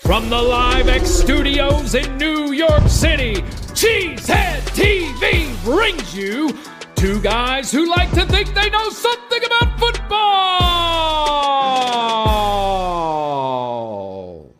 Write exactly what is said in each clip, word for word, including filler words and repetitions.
From the Live X Studios in New York City, Cheesehead T V brings you two guys who like to think they know something about football.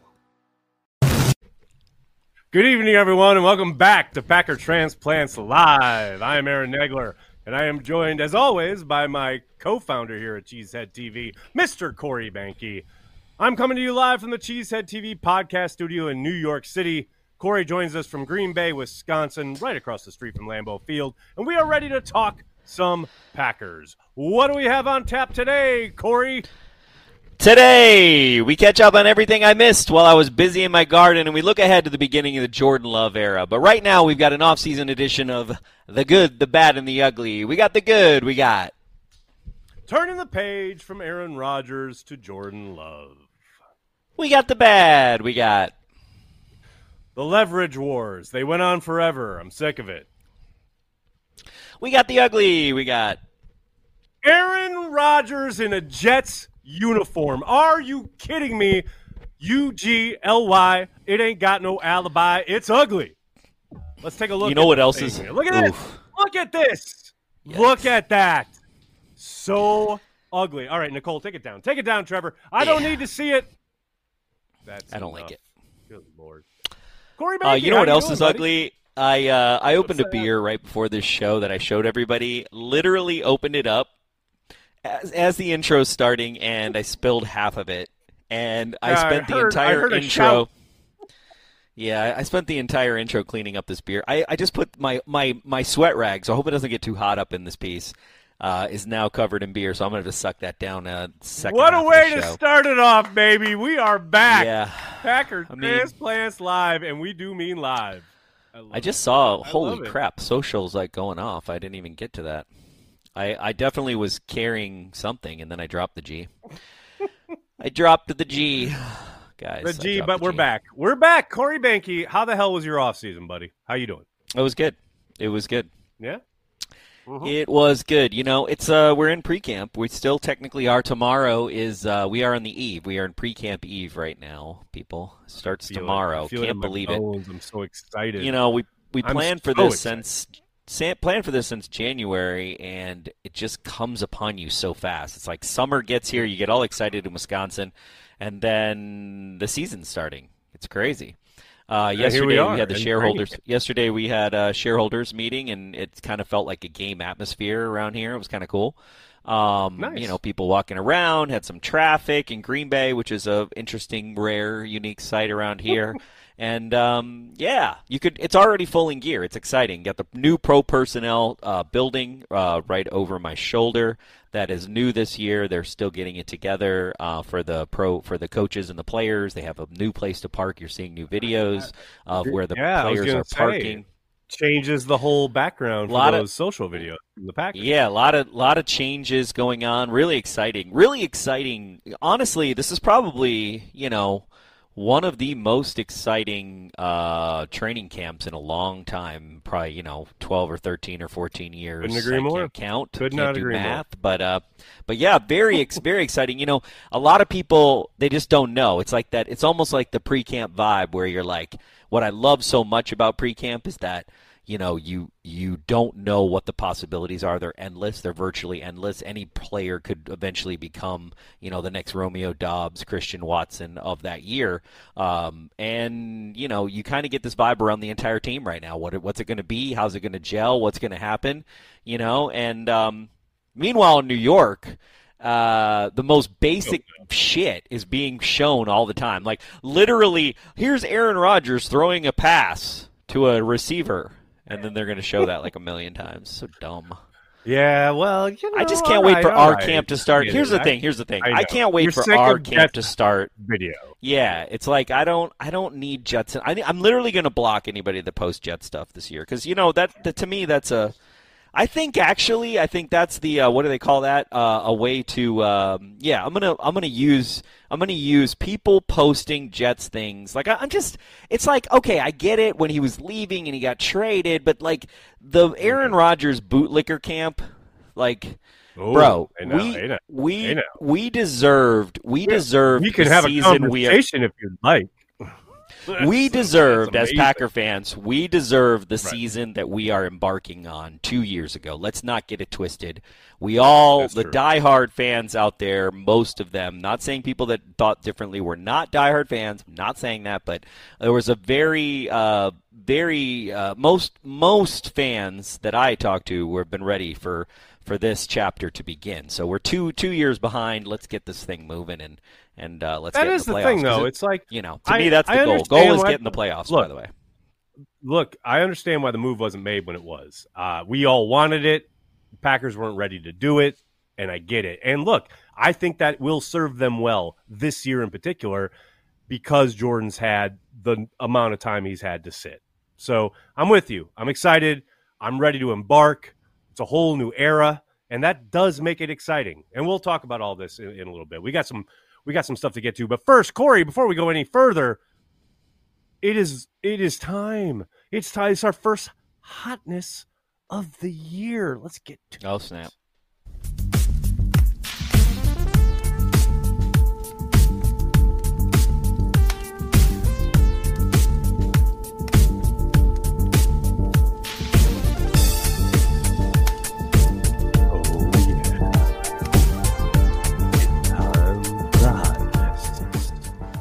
Good evening, everyone, and welcome back to Packer Transplants Live. I am Aaron Negler, and I am joined, as always, by my co-founder here at Cheesehead T V, Mister Corey Banky. I'm coming to you live from the Cheesehead T V podcast studio in New York City. Corey joins us from Green Bay, Wisconsin, right across the street from Lambeau Field, and we are ready to talk some Packers. What do we have on tap today, Corey? Today, we catch up on everything I missed while I was busy in my garden, and we look ahead to the beginning of the Jordan Love era. But right now, we've got an off-season edition of The Good, the Bad, and the Ugly. We got the good, we got... Turning the page from Aaron Rodgers to Jordan Love. We got the bad, we got... The leverage wars. They went on forever. I'm sick of it. We got the ugly, we got... Aaron Rodgers in a Jets uniform. Are you kidding me? U G L Y. It ain't got no alibi. It's ugly. Let's take a look. You know at what else is? Here. Look at Oof. this. Look at this. Yes. Look at that. So ugly. All right, Nicole, take it down. Take it down, Trevor. I don't Yeah. need to see it. That's I don't enough. like it. Good Lord. Corey Uh, Banky, you know how what else doing, is buddy? ugly? I uh, I opened a What's that? beer right before this show that I showed everybody. Literally opened it up as, as the intro's starting, and I spilled half of it. And I Yeah, I spent the heard- I entire heard a intro. shout. Yeah, I I spent the entire intro cleaning up this beer. I, I just put my, my, my sweat rag, so I hope it doesn't get too hot up in this piece, uh, is now covered in beer, so I'm going to just suck that down uh, second What a half of way the to show. start it off, baby. We are back. Yeah. Packer I mean- Transplants Live, and we do mean live. I, love I just it. saw, I holy love it. crap, socials like going off. I didn't even get to that. I, I definitely was carrying something, and then I dropped the G. I dropped the G. Guys, The I G, dropped but the we're G. back. We're back. Corey Banky, how the hell was your off season, buddy? How you doing? It was good. It was good. Yeah? Mhm. It was good. You know, it's uh, we're in pre-camp. We still technically are. Tomorrow is uh, we are on the eve. We are in pre-camp eve right now. People starts Feel it. tomorrow. I feel it in Can't my believe it. bones. I'm so excited. You know, we we I'm planned for so this excited. since sa- planned for this since January, and it just comes upon you so fast. It's like summer gets here, you get all excited in Wisconsin, and then the season's starting. It's crazy. Uh, here yesterday we we, are, had the in shareholders. training. Yesterday we had a shareholders meeting, and it kind of felt like a game atmosphere around here. It was kind of cool. Um, Nice. You know, people walking around, had some traffic in Green Bay, which is a interesting, rare, unique sight around here. And um, yeah, you could. It's already full in gear. It's exciting. Got the new pro personnel uh, building uh, right over my shoulder. That is new this year. They're still getting it together uh, for the pro for the coaches and the players. They have a new place to park. You're seeing new videos of where the Yeah, I was players gonna are say. parking. Changes the whole background for Lot of- those social videos from the Packers. Yeah, a lot of lot of changes going on. Really exciting. Really exciting. Honestly, this is probably, you know, one of the most exciting uh, training camps in a long time. Probably, you know, twelve or thirteen or fourteen years. Couldn't agree I more. Can't count. Could can't not do agree more. math, but uh, but yeah, very ex- very exciting. You know, a lot of people, they just don't know. It's like that. It's almost like the pre-camp vibe where you're like, what I love so much about pre-camp is that, you know, you you don't know what the possibilities are. They're endless. They're virtually endless. Any player could eventually become, you know, the next Romeo Dobbs, Christian Watson of that year. Um, and, you know, you kind of get this vibe around the entire team right now. What What's it going to be? How's it going to gel? What's going to happen? You know, and um, meanwhile in New York, uh, the most basic shit is being shown all the time. Like, literally, here's Aaron Rodgers throwing a pass to a receiver. And then they're going to show that like a million times. So dumb. Yeah, well, you know, I just can't all wait right, for all our right. camp to start. I Here's get the it. thing. Here's the thing. I I, know. can't wait You're for sick our of camp to Jets start. Video. Yeah, it's like I don't I don't need Jets. I, I'm literally going to block anybody that posts Jet stuff this year because, you know, that, that to me that's a I think actually, I think that's the uh, what do they call that? Uh, a way to um, yeah. I'm gonna I'm gonna use I'm gonna use people posting Jets things. Like I, I'm just it's like okay, I get it when he was leaving and he got traded, but like the Aaron Rodgers bootlicker camp, like. Ooh, Bro, hey now, we hey now, we hey now. we deserved we deserved We can the have a season we conversation if you'd like. We deserved, that's as amazing. Packer fans, we deserved the Right. season that we are embarking on two years ago. Let's not get it twisted. We all, That's the true. diehard fans out there, most of them, not saying people that thought differently were not diehard fans, I'm not saying that, but there was a very, uh, very, uh, most most fans that I talked to have been ready for, for this chapter to begin. So we're two two years behind. Let's get this thing moving and and uh, let's That get in is the the playoffs. thing, 'Cause though. it- It's like, you know, to I- me, that's the I goal. understand Goal is why- get in the playoffs, Look, by the way. Look, I understand why the move wasn't made when it was. Uh, we all wanted it. Packers weren't ready to do it, and I get it. And look, I think that will serve them well this year in particular because Jordan's had the amount of time he's had to sit. So I'm with you. I'm excited. I'm ready to embark. It's a whole new era, and that does make it exciting. And we'll talk about all this in, in a little bit. We got some we got some stuff to get to. But first, Corey, before we go any further, It is it is time. It's time. It's our first hotness of the year. Let's get to Oh, snap. Oh, yeah. Time for hotness.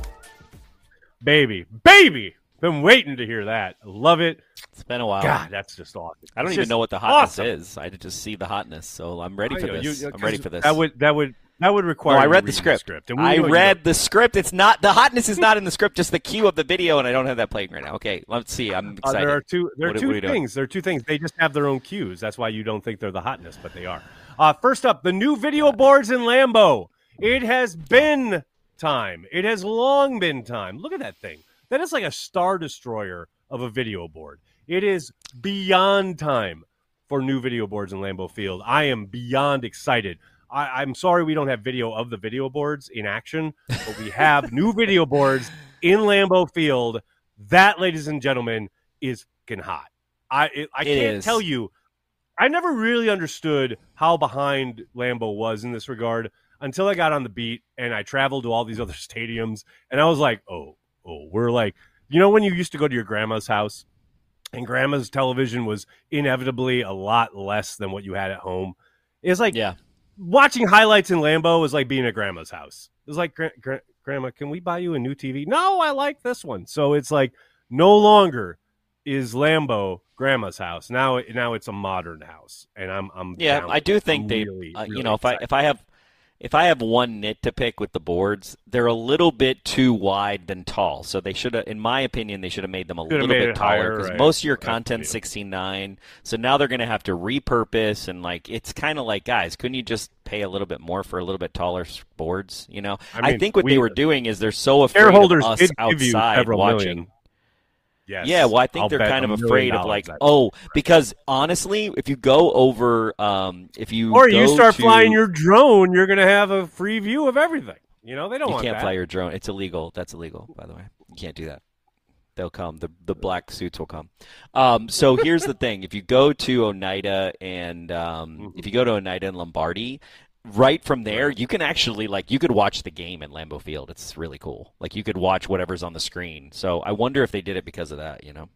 Baby, baby. Been waiting to hear that. I love it. It's been a while. God, that's just awesome. I don't It's even just know what the hotness awesome. is. I just see the hotness, so I'm ready I for know, this. you- I'm ready 'cause for this. That would that would that would no, require. I you read the reading script. and we I know you read don't. the script. It's not the hotness is not in the script. Just the cue of the video, and I don't have that playing right now. Okay, let's see. I'm Uh, excited. there are two. There are What- two what are you doing? things. There are two things. They just have their own cues. That's why you don't think they're the hotness, but they are. Uh, first up, the new video boards in Lambeau. It has been time. It has long been time. Look at that thing. That is like a star destroyer of a video board. It is beyond time for new video boards in Lambeau Field. I am beyond excited. I, I'm sorry we don't have video of the video boards in action, but we have new video boards in Lambeau Field. That, ladies and gentlemen, is fucking hot. I it, I It can't is. tell you. I never really understood how behind Lambeau was in this regard until I got on the beat and I traveled to all these other stadiums, and I was like, oh, oh, we're like, you know, when you used to go to your grandma's house and grandma's television was inevitably a lot less than what you had at home. It's like yeah. watching highlights in Lambeau was like being at grandma's house. It was like, Gra- Gra- Grandma, can we buy you a new T V? No, I like this one. So it's like no longer is Lambeau grandma's house. Now, now it's a modern house, and I'm, I'm Yeah, down I with do it. think I'm they, really, uh, you really know, if I excited. if I have if I have one nit to pick with the boards, they're a little bit too wide than tall. So they should have, in my opinion, they should have made them a Should have little made bit it taller higher, because right. most of your That's the content's deal. sixteen nine. So now they're going to have to repurpose and like it's kind of like, guys, couldn't you just pay a little bit more for a little bit taller s- boards? You know, I I, mean, think what we- they were doing is they're so afraid shareholders of us did give you outside several watching. million. Yes, Yeah, well, I think I'll they're bet kind a of million afraid of dollars like, that- oh, because honestly, if you go over, um, if you or you go start to- flying your drone, you're going to have a free view of everything. You know, they don't you want can't that. fly your drone. It's illegal. That's illegal, by the way. You can't do that. They'll come. The the black suits will come. Um, so here's the thing: if you go to Oneida and um, if you go to Oneida and Lombardi, right from there, you can actually like you could watch the game in Lambeau Field. It's really cool. Like you could watch whatever's on the screen. So I wonder if they did it because of that. You know.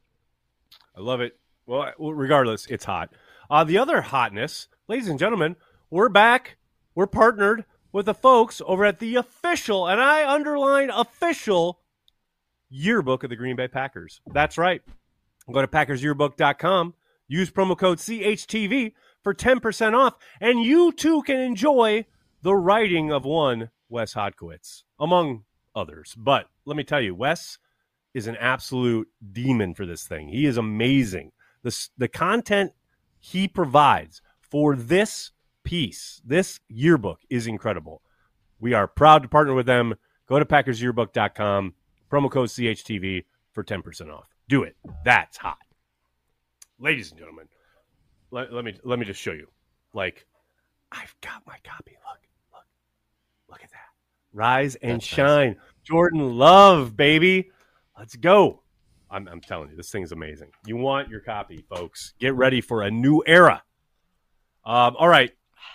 I love it. Well, regardless, it's hot. Uh, the other hotness, ladies and gentlemen, we're back. We're partnered with the folks over at the official, and I underline official, yearbook of the Green Bay Packers. That's right. Go to packers yearbook dot com. Use promo code C H T V for ten percent off, and you too can enjoy the writing of one Wes Hodkiewicz, among others. But let me tell you, Wes is an absolute demon for this thing. He is amazing. The, the content he provides for this piece, this yearbook, is incredible. We are proud to partner with them. Go to packers yearbook dot com, promo code C H T V for ten percent off. Do it. That's hot. Ladies and gentlemen, let, let me let me just show you. Like, I've got my copy. Look, look, look at that. Rise and That's shine. Jordan Love, baby. Let's go. I'm, I'm telling you, this thing's amazing. You want your copy, folks. Get ready for a new era. Um, all right. All right.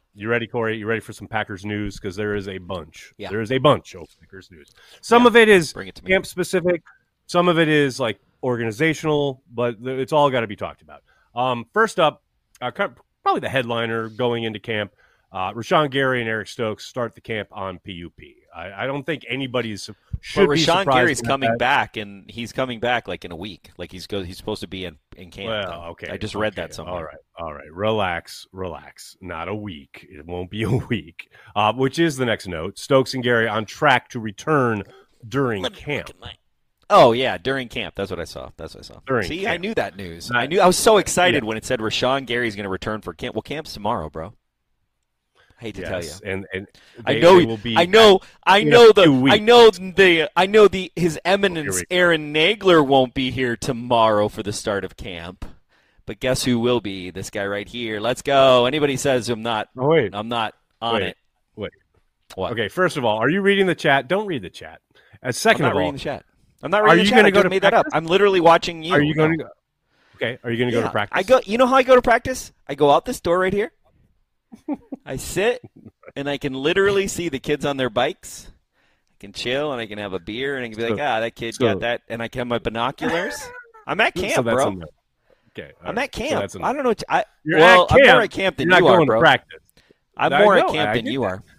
You ready, Corey? You ready for some Packers news? Because there is a bunch. Yeah. There is a bunch of Packers news. Some Yeah. of it is Bring it to me. camp specific. Some of it is like organizational, but it's all got to be talked about. Um, first up, uh, probably the headliner going into camp. Uh, Rashawn Gary and Eric Stokes start the camp on P U P. I, I don't think anybody's should but be Rashawn surprised. Gary's at coming that. back, and he's coming back like in a week. Like he's go, he's supposed to be in, in camp. Well, though. okay. I just read okay, that somewhere. All right, all right. Relax, relax. Not a week. It won't be a week. Uh, which is the next note. Stokes and Gary on track to return during camp. Oh yeah, during camp. That's what I saw. That's what I saw. During See, camp. I knew that news. Not- I knew. I was so excited Yeah. when it said Rashawn Gary's going to return for camp. Well, camp's tomorrow, bro. I hate to tell you. Yes, and and I they- know. they will be I know. I in a know the. few I weeks. know the. I know the. His Here Eminence we go. Aaron Nagler won't be here tomorrow for the start of camp. But guess who will be? This guy right here. Let's go. Anybody says I'm not. Oh, wait. I'm not on Wait. it. Wait. What? Okay, first of all, are you reading the chat? Don't read the chat. And I'm second not of all, reading the chat. I'm not Are reading you the chat. gonna I go just to made that up. practice? I'm literally watching you. are you going No. to go? Okay, are you going to go Yeah. to practice? I go. You know how I go to practice? I go out this door right here. I sit, and I can literally see the kids on their bikes. I can chill, and I can have a beer, and I can be So- like, ah, that kid so- got that, and I can have my binoculars. I'm at camp, so that's bro. a no. Okay, all I'm right. at So camp. that's a no. I don't know. What I You're well, at camp. I'm more at camp than You're not you going are, bro. to practice. I'm I more know, at camp I than get you that. are.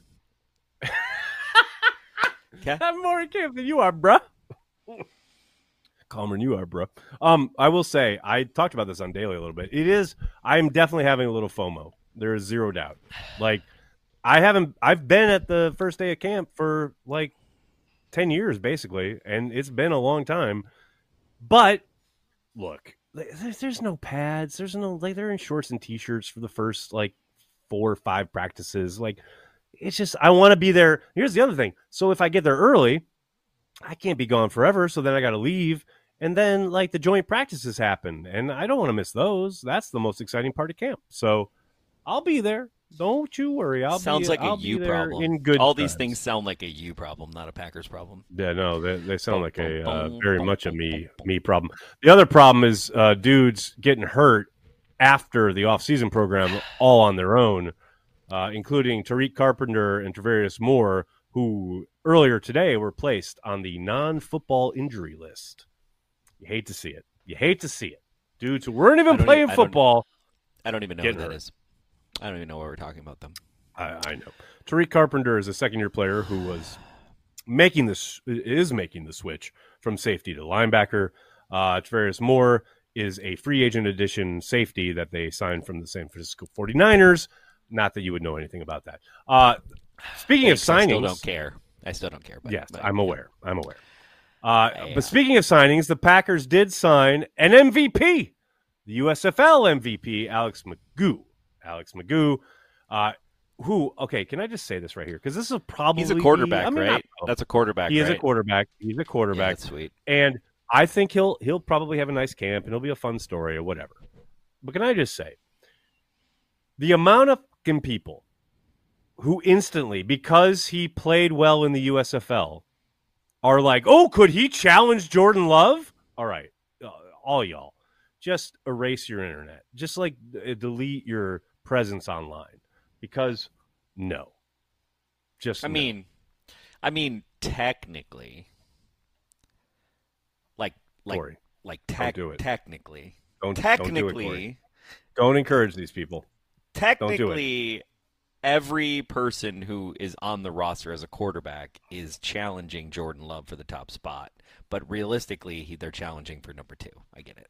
Okay. I'm more at camp than you are, bruh. Calmer than you are, bro. Um, I will say, I talked about this on Daily a little bit. It is, I'm definitely having a little FOMO. There is zero doubt. Like, I haven't, I've been at the first day of camp for like ten years, basically, and it's been a long time. But look, there's, there's no pads. There's no, like, they're in shorts and t-shirts for the first like four or five practices. Like, it's just, I want to be there. Here's the other thing. So if I get there early, I can't be gone forever. So then I got to leave. And then, like, the joint practices happen, and I don't want to miss those. That's the most exciting part of camp. So I'll be there. Don't you worry. I'll Sounds be, like I'll a be you there problem. in good All these times. things sound like a you problem, not a Packers problem. Yeah, no, they, they sound like a uh, Boom, very boom, much a boom, me me problem. The other problem is uh, dudes getting hurt after the off-season program all on their own, uh, including Tariq Carpenter and Travarius Moore, who earlier today were placed on the non-football injury list. You hate to see it. You hate to see it. Dudes who weren't I even don't playing e- I don't- football. I don't even know Get who that hurt. is. I don't even know why we're talking about them. I, I know. Tariq Carpenter is a second-year player who was making this is making the switch from safety to linebacker. Uh, Travarius Moore is a free agent addition safety that they signed from the San Francisco forty-niners. Not that you would know anything about that. Uh, speaking Thanks, of I signings, still don't care. I still don't care. But, yes, but- I'm aware. I'm aware. Uh, Yeah. But speaking of signings, the Packers did sign an M V P, the U S F L M V P, Alex McGough. Alex McGough, uh, who, okay, can I just say this right here? Because this is probably He's a quarterback, I mean, right? not- That's a quarterback, he is right? a quarterback. He's a Yeah, quarterback. that's sweet. And I think he'll he'll probably have a nice camp and it'll be a fun story or whatever. But can I just say, the amount of fucking people who instantly, because he played well in the U S F L, are like, oh, could he challenge Jordan Love? All right, uh, all y'all, just erase your internet. Just like uh, delete your presence online, because no. Just I no. mean, I mean, technically, like, like, Corey, like, tec- do it. technically, don't, don't do it, technically, Corey. Don't encourage these people. technically, every person who is on the roster as a quarterback is challenging Jordan Love for the top spot. But realistically, he, they're challenging for number two. I get it.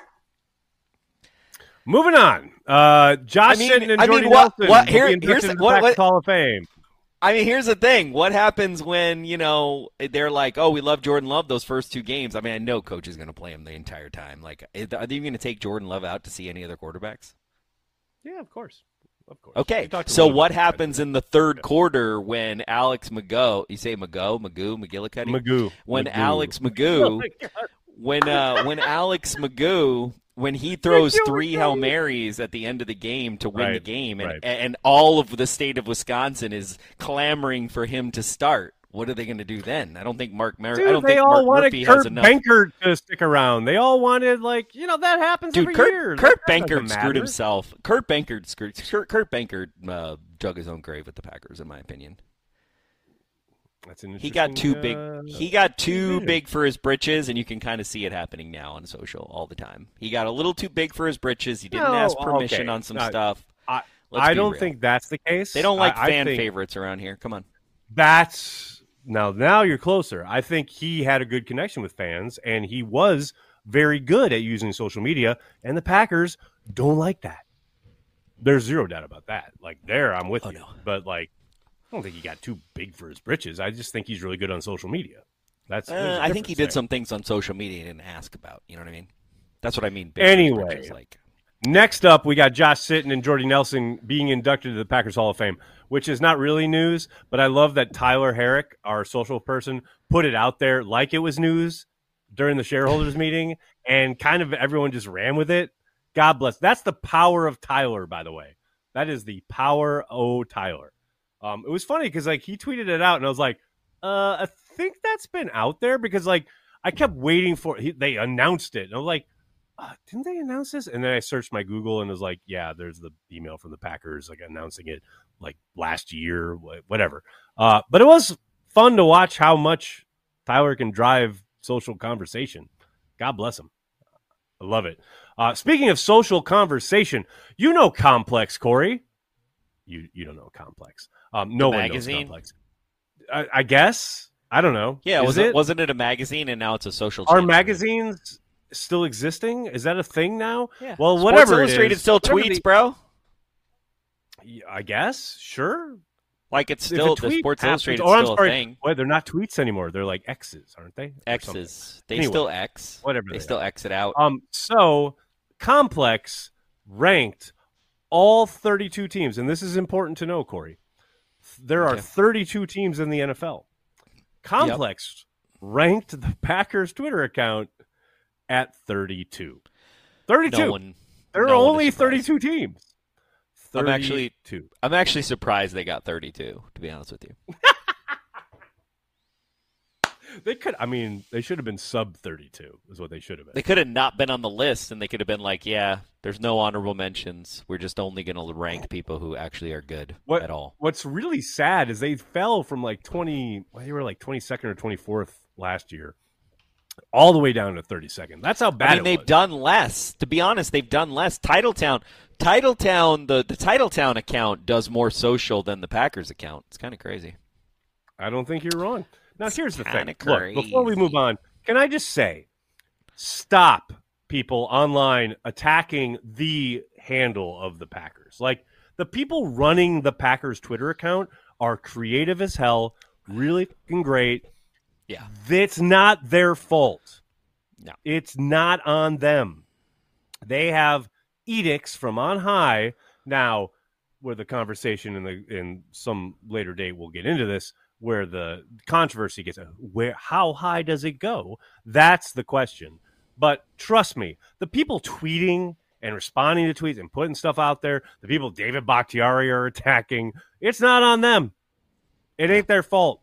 Moving on, uh, Josh I mean- Sitton and I mean, Jordy what- Nelson what- will here- be inducted here's into the- the what- Packers what- Hall of Fame. I mean, here's the thing. What happens when, you know, they're like, oh, we love Jordan Love those first two games? I mean, I know coach is going to play him the entire time. Like, are they even going to take Jordan Love out to see any other quarterbacks? Yeah, of course, of course. We Okay, talked a so little what bit about happens in the third quarter when Alex McGough, you say McGough, Magoo, McGillicuddy? Magoo. When Magoo. Alex Oh Magoo, my God. when uh, when Alex Magoo, when he throws Magoo, three Magoo. Hail Marys at the end of the game to win the Right, game, and right. and all of the state of Wisconsin is clamoring for him to start. What are they going to do then? I don't think Mark Mur- Dude, I don't they think all Mark wanted Murphy has Kurt enough. Benkert to stick around. They all wanted, like, you know, that happens Dude, every Kurt, year. Kurt That doesn't Benkert screwed matter. himself. Kurt Benkert screwed. Kurt, Kurt Benkert uh, dug his own grave with the Packers, in my opinion. That's an He got too interesting, big. uh, He got too vision. big for his britches, and you can kind of see it happening now on social all the time. He got a little too big for his britches. He didn't No, ask permission okay. on some No, stuff. I, Let's I be don't real. think that's the case. They don't like I, I fan think favorites around here. Come on. That's now. Now you're closer. I think he had a good connection with fans, and he was very good at using social media. And the Packers don't like that. There's zero doubt about that. Like there, I'm with Oh, you. no. But like, I don't think he got too big for his britches. I just think he's really good on social media. That's. there's Uh, a I think he difference did there. some things on social media he didn't ask about. You know what I mean? That's what I mean. big Anyway. britches, like. Next up, we got Josh Sitton and Jordy Nelson being inducted to the Packers Hall of Fame, which is not really news, but I love that Tyler Herrick, our social person, put it out there like it was news during the shareholders meeting, and kind of everyone just ran with it. God bless. That's the power of Tyler, by the way. That is the power of Tyler. Um, it was funny because like he tweeted it out, and I was like, uh, I think that's been out there because like I kept waiting for he, they announced it, and I was like, Uh, didn't they announce this? And then I searched my Google and was like, yeah, there's the email from the Packers, like announcing it like last year, wh- whatever. Uh, but it was fun to watch how much Tyler can drive social conversation. God bless him. I love it. Uh, speaking of social conversation, you know Complex, Corey. You you don't know Complex. Um, no The one magazine? knows Complex. I, I guess. I don't know. Yeah, Is was it? it wasn't it a magazine and now it's a social? Are channel? magazines still existing? Is that a thing now? Yeah. Well, Sports whatever it Illustrated is, still whatever tweets, the- bro. I guess, sure. Like it's If a still the tweet Sports happens- Illustrated oh, I'm still sorry. a thing. Wait, they're not tweets anymore. They're like X's, aren't they? Or something. X's. They Anyway, still X. whatever They they still are. X it out. Um. So, Complex ranked all thirty-two teams, and this is important to know, Corey. There are Okay. thirty-two teams in the N F L. Complex ranked the Packers Twitter account at thirty-two. thirty-two. No one. there no are one is only surprised. thirty-two teams. I'm actually- thirty-two. I'm actually surprised they got thirty-two. To be honest with you. They could. I mean, they should have been sub thirty-two. Is what they should have been. They could have not been on the list, and they could have been like, "Yeah, there's no honorable mentions. We're just only going to rank people who actually are good What- at all." What's really sad is they fell from like twenty. Well, they were like twenty-second or twenty-fourth last year, all the way down to thirty-second. That's how bad I mean, it they've was. done less. To be honest, they've done less. Titletown, Titletown, the the Titletown account does more social than the Packers account. It's kind of crazy. I don't think you're wrong. Now, It's here's the thing. kinda Look, before we crazy. move on, can I just say, stop people online attacking the handle of the Packers. Like, the people running the Packers Twitter account are creative as hell, really fucking great. Yeah. It's not their fault. No. It's not on them. They have edicts from on high. Now, where the conversation in the in some later date we'll get into this, where the controversy gets, where how high does it go? That's the question. But trust me, the people tweeting and responding to tweets and putting stuff out there, the people David Bakhtiari are attacking, it's not on them. It ain't their fault.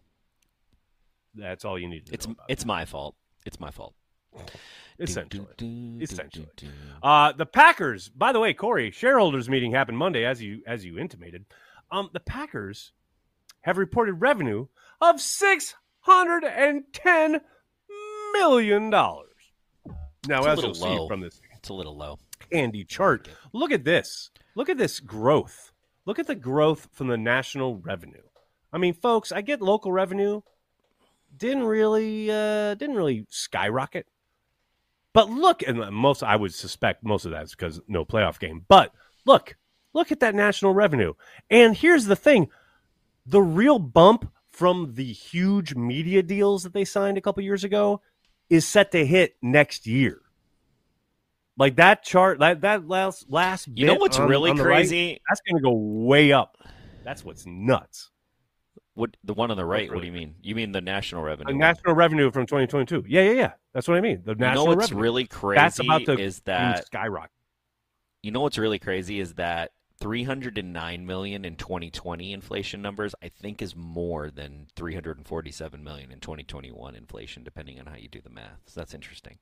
That's all you need to It's know about it's my fault. It's my fault. it. Essentially. Do, do, do, Essentially. do, do. Uh, the Packers, by the way, Corey, shareholders meeting happened Monday, as you as you intimated. Um, the Packers have reported revenue of six hundred ten million dollars. Now, It's a as little you'll see low. from this It's a little low. handy chart, look at this. Look at this growth. Look at the growth from the national revenue. I mean, folks, I get local revenue didn't really uh, didn't really skyrocket. But look, and most I would suspect most of that is because no playoff game. But look, look at that national revenue. And here's the thing: the real bump from the huge media deals that they signed a couple years ago is set to hit next year. Like that chart, that that last last. You know bit what's on- really on the right, crazy? that's going to go way up. That's what's nuts. What the one on the right? What do really you mean? You mean the national revenue? The one. national revenue from twenty twenty-two. Yeah, yeah, yeah. That's what I mean. The You national know what's revenue. really crazy That's about to is that skyrocket. you know what's really crazy is that three hundred nine million dollars in twenty twenty inflation numbers, I think is more than three hundred forty-seven million dollars in twenty twenty-one inflation, depending on how you do the math. So that's interesting.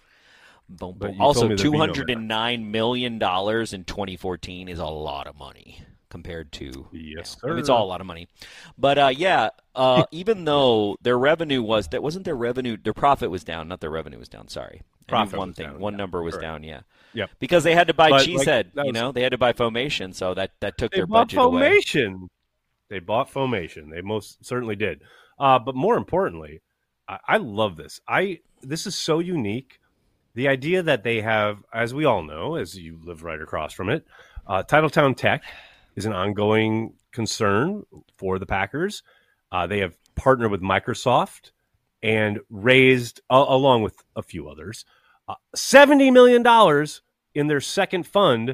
Boom, boom. Also, two hundred nine million dollars in twenty fourteen is a lot of money compared to yes, you know, sir. I mean, it's all a lot of money. But uh, yeah, uh, even though their revenue was that wasn't their revenue, their profit was down, not their revenue was down. Sorry, profit one was thing, down, one yeah, number was correct. down. Yeah, Yep. because they had to buy But, Cheesehead. like, you know, they had to buy Foamation, so that that took They their bought budget away. Foamation. They bought Foamation. They most certainly did. Uh, but more importantly, I, I love this. I this is so unique. The idea that they have, as we all know, as you live right across from it, uh, Titletown Tech is an ongoing concern for the Packers. Uh, they have partnered with Microsoft and raised, uh, along with a few others, uh, seventy million dollars in their second fund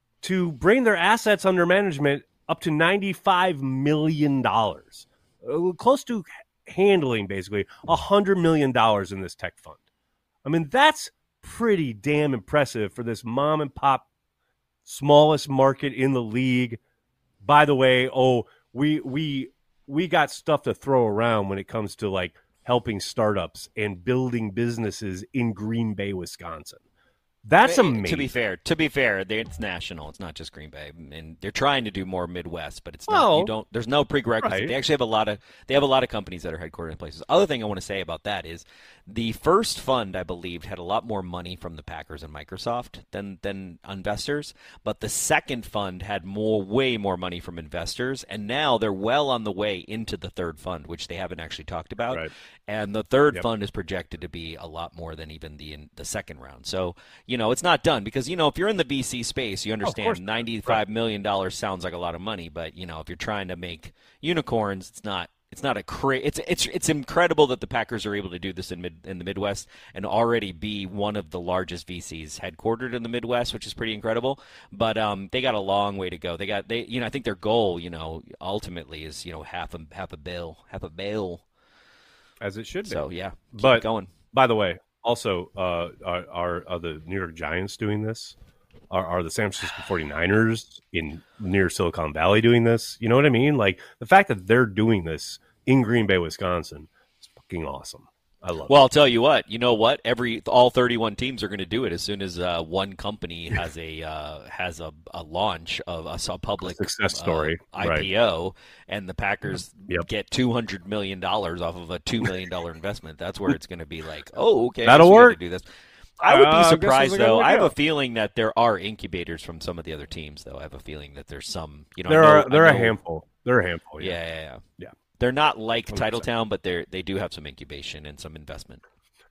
to bring their assets under management up to ninety-five million dollars, uh, close to handling basically one hundred million dollars in this tech fund. I mean, that's pretty damn impressive for this mom and pop, smallest market in the league. By the way, oh, we we we got stuff to throw around when it comes to like helping startups and building businesses in Green Bay, Wisconsin. That's amazing. To be fair, to be fair, they, it's national. It's not just Green Bay, and they're trying to do more Midwest, but it's not. Well, you don't. There's no prerequisite. right. They actually have a lot of. They have a lot of companies that are headquartered in places. Other thing I want to say about that is, the first fund I believed had a lot more money from the Packers and Microsoft than than investors, but the second fund had more, way more money from investors, and now they're well on the way into the third fund, which they haven't actually talked about. Right. And the third Yep. fund is projected to be a lot more than even the in the second round. So, you know, it's not done because, you know, if you're in the V C space, you course understand not. ninety-five million dollars sounds like a lot of money, but, you know, if you're trying to make unicorns, it's not it's not a cra- it's it's it's incredible that the Packers are able to do this in mid in the Midwest and already be one of the largest V Cs headquartered in the Midwest, which is pretty incredible. But um, they got a long way to go. They got they you know, I think their goal, you know, ultimately is, you know, half a half a bill, half a bill. As it should be. So, yeah, keep But going. by the way, also, uh, are, are are the New York Giants doing this? Are, are the San Francisco forty-niners in near Silicon Valley doing this? You know what I mean? Like, the fact that they're doing this in Green Bay, Wisconsin is fucking awesome. I love Well, it. I'll tell you what. You know what? Every all thirty-one teams are going to do it as soon as uh, one company has a uh, has a, a launch of a, a public A success story, uh, I P O, right. And the Packers Yep. get two hundred million dollars off of a two million dollar investment. That's where it's going to be like, oh, okay, That'll I guess we work. gotta do this. I would Uh, I be guess surprised it's gonna though. work I have a out. feeling that there are incubators from some of the other teams, though. I have a feeling that there's some. You know, There I know, are there I are know, a handful. There are a handful. Yeah, Yeah. yeah, yeah. Yeah. They're not like one hundred percent. Titletown, but they they do have some incubation and some investment.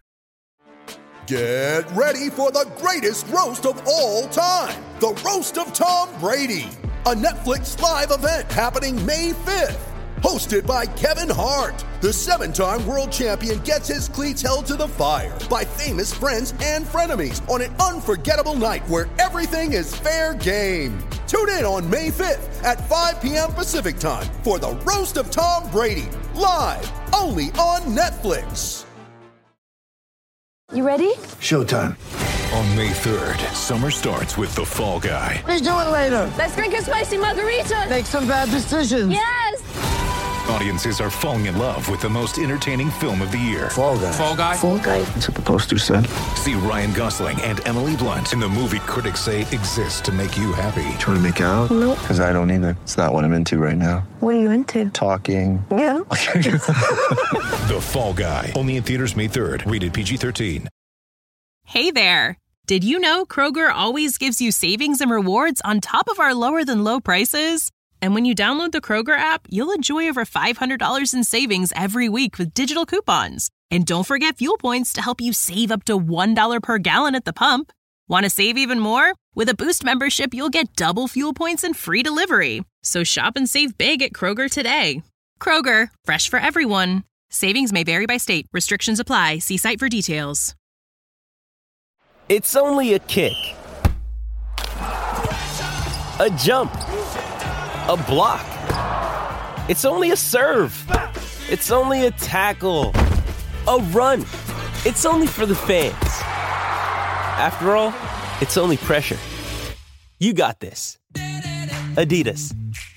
Get ready for the greatest roast of all time, the Roast of Tom Brady, a Netflix live event happening May fifth. Hosted by Kevin Hart, the seven-time world champion gets his cleats held to the fire by famous friends and frenemies on an unforgettable night where everything is fair game. Tune in on May fifth at five p.m. Pacific time for the Roast of Tom Brady, live only on Netflix. You ready? Showtime. On May third, summer starts with The Fall Guy. Let's do it later. Let's drink a spicy margarita. Make some bad decisions. Yes. Audiences are falling in love with the most entertaining film of the year. Fall Guy. Fall Guy. Fall guy. That's what the poster said. See Ryan Gosling and Emily Blunt in the movie critics say exists to make you happy. Trying to make it out? Nope. Because I don't either. It's not what I'm into right now. What are you into? Talking. Yeah. The Fall Guy. Only in theaters May third. Rated P G thirteen. Hey there. Did you know Kroger always gives you savings and rewards on top of our lower than low prices? And when you download the Kroger app, you'll enjoy over five hundred dollars in savings every week with digital coupons. And don't forget fuel points to help you save up to one dollar per gallon at the pump. Want to save even more? With a Boost membership, you'll get double fuel points and free delivery. So shop and save big at Kroger today. Kroger, fresh for everyone. Savings may vary by state. Restrictions apply. See site for details. It's only a kick, a jump, a block. It's only a serve. It's only a tackle, a run. It's only for the fans. After all, it's only pressure. You got this. Adidas.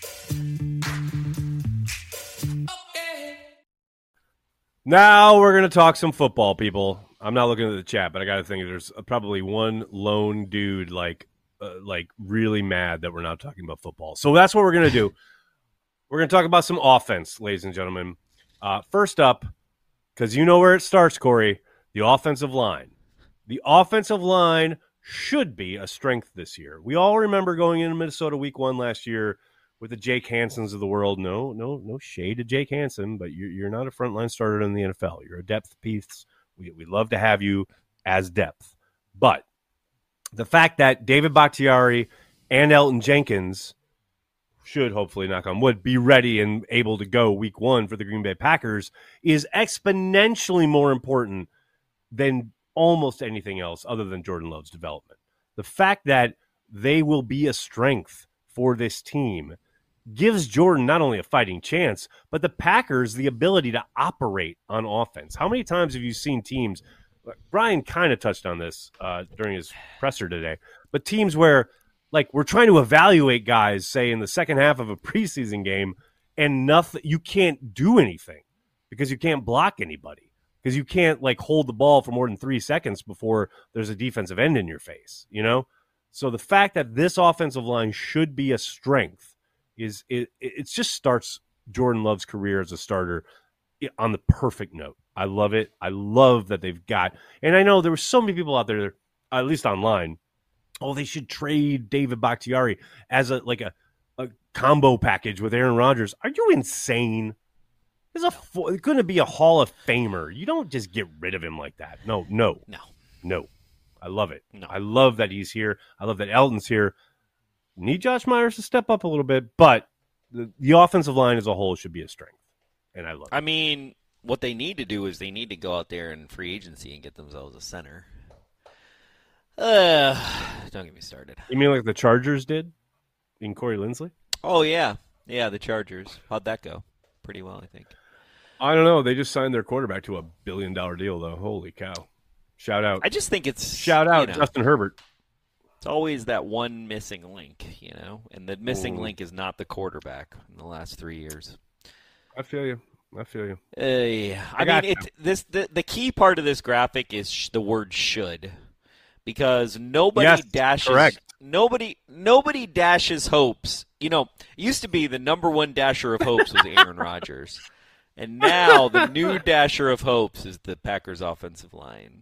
Now we're going to talk some football, people. I'm not looking at the chat, but I got to think there's probably one lone dude like uh, like really mad that we're not talking about football. So that's what we're going to do. We're going to talk about some offense, ladies and gentlemen. Uh, first up, because you know where it starts, Corey, the offensive line. The offensive line should be a strength this year. We all remember going into Minnesota week one last year with the Jake Hansons of the world. No, no, no shade to Jake Hanson, but you're, you're not a frontline starter in the N F L. You're a depth piece. We we love to have you as depth. But the fact that David Bakhtiari and Elton Jenkins should, hopefully, knock on wood, be ready and able to go week one for the Green Bay Packers is exponentially more important than almost anything else other than Jordan Love's development. The fact that they will be a strength for this team gives Jordan not only a fighting chance, but the Packers the ability to operate on offense. How many times have you seen teams, Brian kind of touched on this uh, during his presser today, but teams where like we're trying to evaluate guys, say in the second half of a preseason game, and nothing, you can't do anything because you can't block anybody, because you can't like hold the ball for more than three seconds before there's a defensive end in your face, you know? So the fact that this offensive line should be a strength is it, it just starts Jordan Love's career as a starter on the perfect note. I love it. I love that they've got, and I know there were so many people out there, at least online, oh, they should trade David Bakhtiari as a like a, a combo package with Aaron Rodgers. Are you insane? There's a it's going to be a Hall of Famer. You don't just get rid of him like that. No, no, no, no. I love it. No. I love that he's here. I love that Elton's here. Need Josh Myers to step up a little bit, but the, the offensive line as a whole should be a strength, and I love it. I mean, what they need to do is they need to go out there in free agency and get themselves a center. Uh, don't get me started. You mean like the Chargers did in Corey Linsley? Oh, yeah. Yeah, the Chargers. How'd that go? Pretty well, I think. I don't know. They just signed their quarterback to a billion-dollar deal, though. Holy cow. Shout out. I just think it's... Shout out you know, Justin Herbert. It's always that one missing link, you know, and the missing Ooh. link is not the quarterback in the last three years. I feel you. I feel you. Uh, yeah. I, I mean, it, this the, the key part of this graphic is sh- the word should, because nobody yes, dashes correct. nobody nobody dashes hopes. You know, it used to be the number one dasher of hopes was Aaron Rodgers, and now the new dasher of hopes is the Packers offensive line.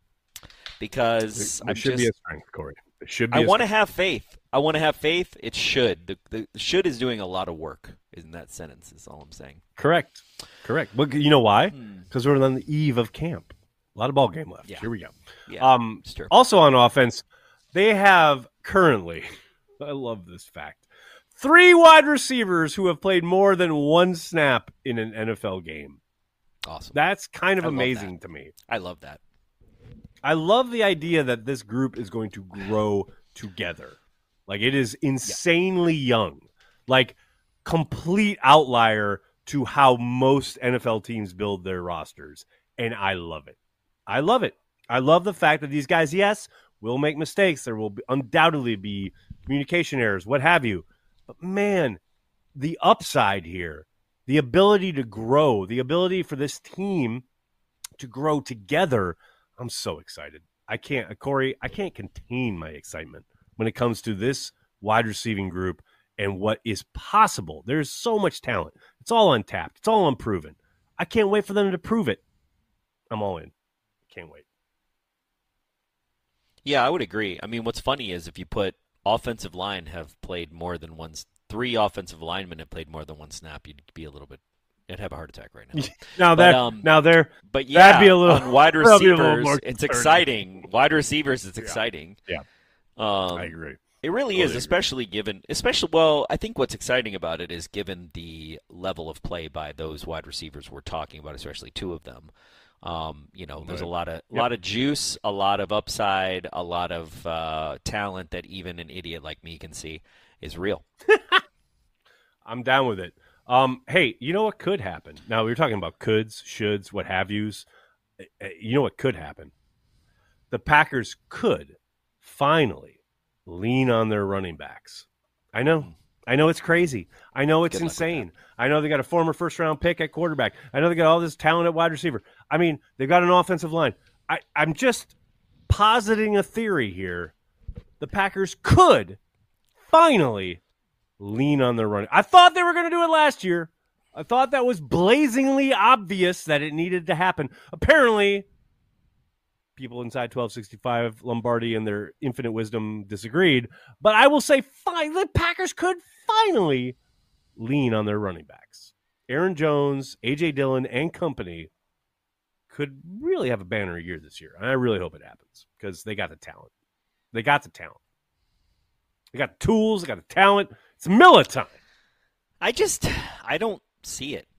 Because it, it should just, be a strength, Corey. It should be. I want to have faith. I want to have faith. It should. The, the should is doing a lot of work in that sentence. Is all I'm saying. Correct. Correct. Well, you know why? Hmm. Because we're on the eve of camp. A lot of ball game left. Yeah. Here we go. Yeah, um, it's true. Also on offense, they have currently, I love this fact, three wide receivers who have played more than one snap in an N F L game. Awesome. That's kind of I love amazing that. to me. I love that. I love the idea that this group is going to grow together. Like, it is insanely yeah. young. Like, complete outlier to how most N F L teams build their rosters. And I love it. I love it. I love the fact that these guys, yes, will make mistakes. There will be, undoubtedly be communication errors, what have you. But, man, the upside here, the ability to grow, the ability for this team to grow together, I'm so excited. I can't, Corey, I can't contain my excitement when it comes to this wide receiving group and what is possible. There's so much talent. It's all untapped. It's all unproven. I can't wait for them to prove it. I'm all in. Can't wait. Yeah, I would agree. I mean, what's funny is if you put offensive line have played more than one, three offensive linemen have played more than one snap, you'd be a little bit, you'd have a heart attack right now. now but, that, um, now there, but yeah, that'd be a little, on wide receivers, it's exciting. Wide receivers, it's yeah. exciting. Yeah, um, I agree. It really totally is, agree. especially given, especially, well, I think what's exciting about it is given the level of play by those wide receivers we're talking about, especially two of them. Um, you know, there's right. a lot of yep. lot of juice, a lot of upside, a lot of uh, talent that even an idiot like me can see is real. I'm down with it. Um, hey, you know what could happen? Now, we were talking about coulds, shoulds, what have yous. You know what could happen? The Packers could finally lean on their running backs. I know. I know it's crazy. I know it's insane. I know they got a former first-round pick at quarterback. I know they got all this talent at wide receiver. I mean, they've got an offensive line. I, I'm just positing a theory here. The Packers could finally lean on their running. I thought they were going to do it last year. I thought that was blazingly obvious that it needed to happen. Apparently, people inside twelve sixty-five Lombardi and their infinite wisdom disagreed. But I will say, fine, the Packers could finally lean on their running backs. Aaron Jones, A J Dillon, and company could really have a banner year this year. And I really hope it happens because they got the talent. They got the talent. They got the tools. They got the talent. It's Miller time. I just, I don't see it.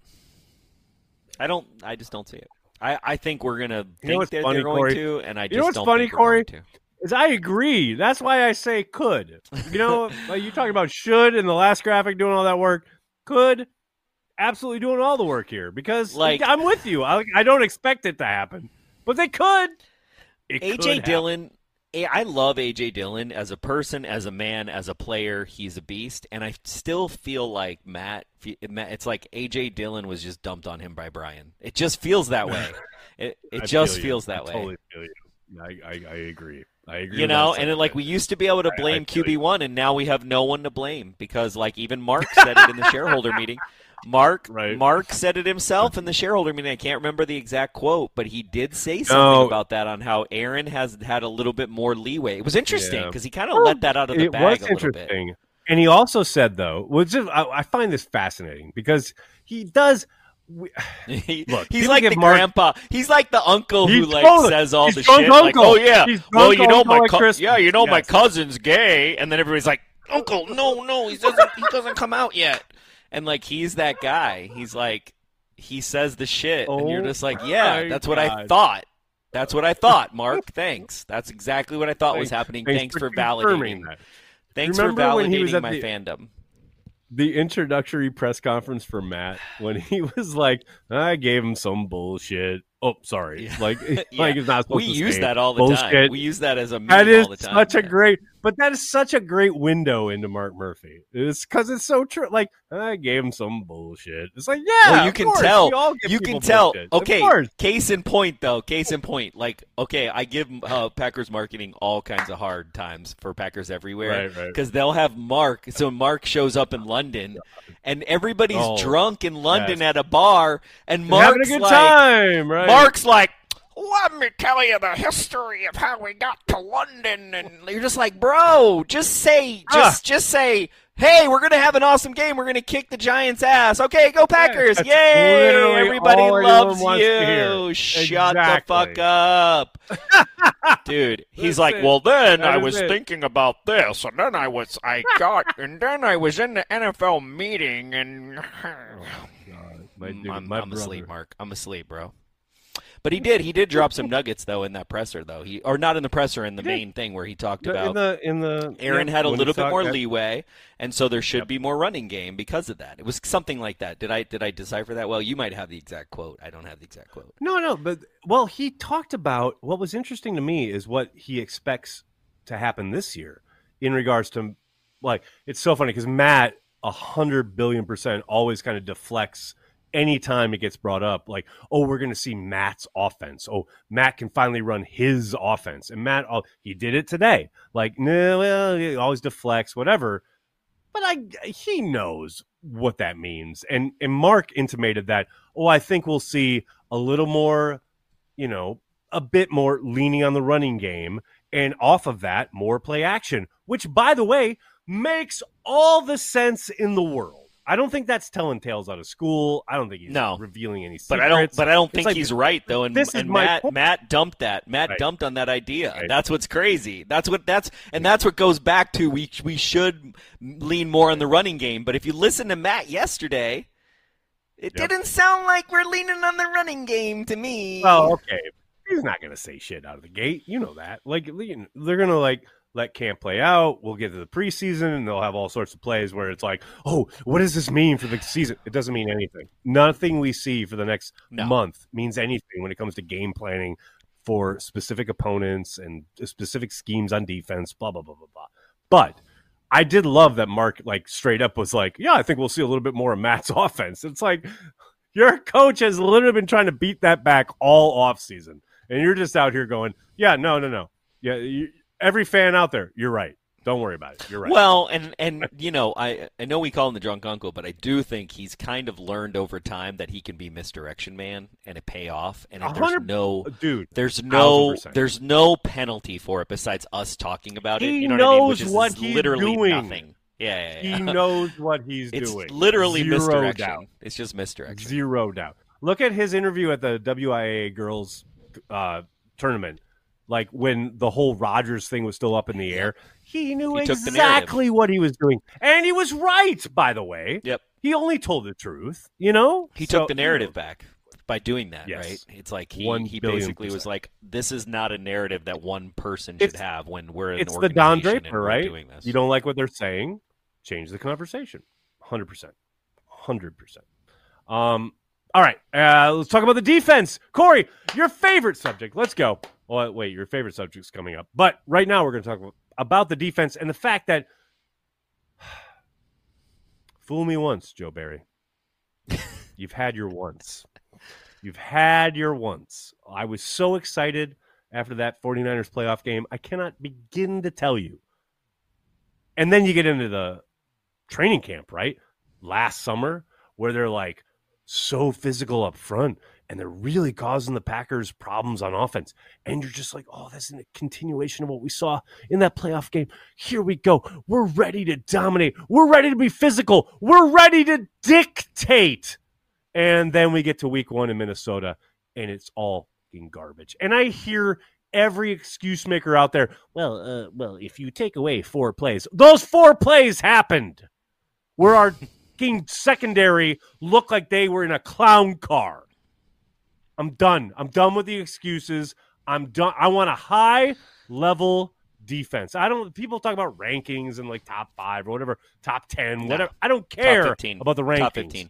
I don't, I just don't see it. I, I think we're going to think that funny, they're going Corey? to, and I just you know what's don't funny, think Corey? we're going to. Is I agree. That's why I say could. You know, like you talking about should in the last graphic doing all that work. Could absolutely doing all the work here because like I'm with you. I, I don't expect it to happen, but they could. It A J Dillon, I love A J Dillon as a person, as a man, as a player. He's a beast, and I still feel like Matt. It's like A J Dillon was just dumped on him by Brian. It just feels that way. It it just feel feels I that way. Totally feel you. I, I, I agree. I agree. You know, and it, like we used to be able to blame Q B one, and now we have no one to blame because, like, even Mark said it in the shareholder meeting. Mark right. Mark said it himself in the shareholder meeting. I can't remember the exact quote, but he did say something no. about that on how Aaron has had a little bit more leeway. It was interesting because yeah. he kind of well, let that out of the it bag was a little interesting. bit. And he also said, though, which is, I, I find this fascinating because he does. We, he, look, he's like the Mark, grandpa. He's like the uncle who like totally, says all the drunk shit. Uncle. Like, oh yeah, he's well you know my co- yeah you know yes. my cousin's gay, and then everybody's like, Uncle, no no he doesn't he doesn't come out yet, and like he's that guy. He's like he says the shit, oh, and you're just like, yeah, that's what God. I thought. That's what I thought, Mark. Thanks. That's exactly what I thought was happening. Thanks, Thanks for, for validating. That. Thanks for validating my the, fandom. The introductory press conference for Matt when he was like, I gave him some bullshit. Oh, sorry. Yeah. Like, yeah. like it's not supposed we to use say that all the bullshit. time. We use that as a meme that is all the time. such a yeah. great, but that is such a great window into Mark Murphy. It's because it's so true. Like, I gave him some bullshit. It's like, yeah, well, you of can course. tell. We all give You people can tell. bullshit. Okay, case in point, though. Case in point. Like, okay, I give uh, Packers marketing all kinds of hard times for Packers everywhere because right, right. they'll have Mark. So Mark shows up in London, and everybody's oh, drunk in London yes. at a bar, and Mark's having a good like, time, right? Mark's like, let me tell you the history of how we got to London, and you're just like, bro, just say, just, ah. just say, hey, we're gonna have an awesome game. We're gonna kick the Giants' ass. Okay, go Packers! Yeah, Yay! Everybody loves you. Shut exactly. the fuck up, dude. He's like, it. well, then that I was it. thinking about this, and then I was, I got, and then I was in the N F L meeting, and oh, God. My dude, I'm, my I'm brother. asleep, Mark. I'm asleep, bro. But he did. He did drop some nuggets though in that presser though. He or not in the presser in the main thing where he talked in about the in the Aaron yeah, had a when little he bit talked, more yeah. leeway, and so there should Yep. be more running game because of that. It was something like that. Did I did I decipher that well? You might have the exact quote. I don't have the exact quote. No, no, but well, he talked about what was interesting to me is what he expects to happen this year in regards to like it's so funny because Matt a hundred billion percent always kind of deflects anytime it gets brought up, like, oh, we're going to see Matt's offense. Oh, Matt can finally run his offense. And Matt, oh, he did it today. Like, no, well, he always deflects, whatever. But I, he knows what that means. And and Mark intimated that, oh, I think we'll see a little more, you know, a bit more leaning on the running game. And off of that, more play action, which, by the way, makes all the sense in the world. I don't think that's telling tales out of school. I don't think he's no. revealing any secrets. But I don't. But I don't think like, he's right though. And, this and is my Matt point. Matt dumped that. Matt right. dumped on that idea. Right. That's what's crazy. That's what that's and that's what goes back to we we should lean more on the running game. But if you listen to Matt yesterday, it yep. didn't sound like we're leaning on the running game to me. Well, okay, he's not going to say shit out of the gate. You know that. Like they're going to like. Let camp play out. We'll get to the preseason, and they'll have all sorts of plays where it's like, oh, what does this mean for the season? It doesn't mean anything. Nothing we see for the next no. month means anything when it comes to game planning for specific opponents and specific schemes on defense, blah, blah, blah, blah, blah. But I did love that Mark, like, straight up was like, yeah, I think we'll see a little bit more of Matt's offense. It's like, your coach has literally been trying to beat that back all offseason. And you're just out here going, yeah, no, no, no. Yeah, you, every fan out there, you're right. Don't worry about it. You're right. Well, and, and you know, I I know we call him the drunk uncle, but I do think he's kind of learned over time that he can be misdirection man and it pay off. And if there's no dude, there's no there's no penalty for it besides us talking about he it. You know knows what I mean? Which is what he's literally doing. nothing. Yeah, yeah, yeah. He knows what he's it's doing. It's literally Zero misdirection. doubt. It's just misdirection. Zero doubt. Look at his interview at the W I A A girls uh, tournament. Like when the whole Rodgers thing was still up in the air, he knew he exactly what he was doing. And he was right, by the way. Yep. He only told the truth, you know? He so, took the narrative you know, back by doing that, yes. right? It's like he, One he percent. basically was like, this is not a narrative that one person should it's, have when we're an it's organization the Don and Draper, we're right? doing this. You don't like what they're saying, change the conversation. one hundred percent. one hundred percent. Um, all right, uh, let's talk about the defense. Corey, your favorite subject. Let's go. Well, wait, your favorite subject's coming up. But right now we're going to talk about, about the defense and the fact that fool me once, Joe Barry. You've had your once. You've had your once. I was so excited after that 49ers playoff game. I cannot begin to tell you. And then you get into the training camp, right? Last summer, where they're like so physical up front and they're really causing the Packers problems on offense. And you're just like, oh, that's a continuation of what we saw in that playoff game. Here we go. We're ready to dominate. We're ready to be physical. We're ready to dictate. And then we get to week one in Minnesota, and it's all fucking garbage. And I hear every excuse maker out there, well, uh, well, if you take away four plays, those four plays happened where our fucking secondary looked like they were in a clown car. I'm done. I'm done with the excuses. I'm done. I want a high level defense. I don't, people talk about rankings and like top five or whatever, top ten, whatever. No. I don't care about the rankings. Top fifteen.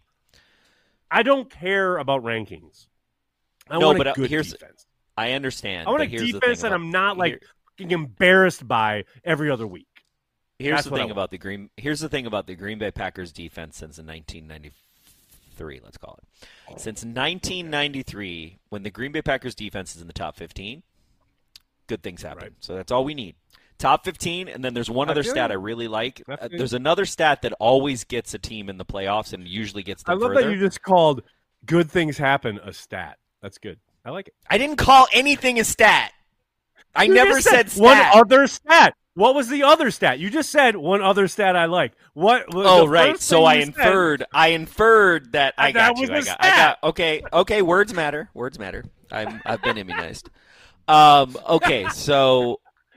I don't care about rankings. I no, want but a good here's, defense. I understand. I want a defense that I'm not like here, embarrassed by every other week. Here's That's the thing about the Green. Here's the thing about the Green Bay Packers defense since nineteen ninety-three. Let's call it since nineteen ninety-three, when the Green Bay Packers defense is in the top fifteen, good things happen. Right. So that's all we need. Top fifteen, and then there's one other stat I really like. Uh, there's another stat that always gets a team in the playoffs and usually gets them I love further. that you just called good things happen a stat. That's good. I like it. I didn't call anything a stat. I you never said, said stat. One other stat. What was the other stat? You just said one other stat I like. What? Oh, right. So I inferred. Said, I inferred that I that got was you. I got, stat. I got. Okay. Okay. Words matter. Words matter. I'm. I've been immunized. Um. Okay. So.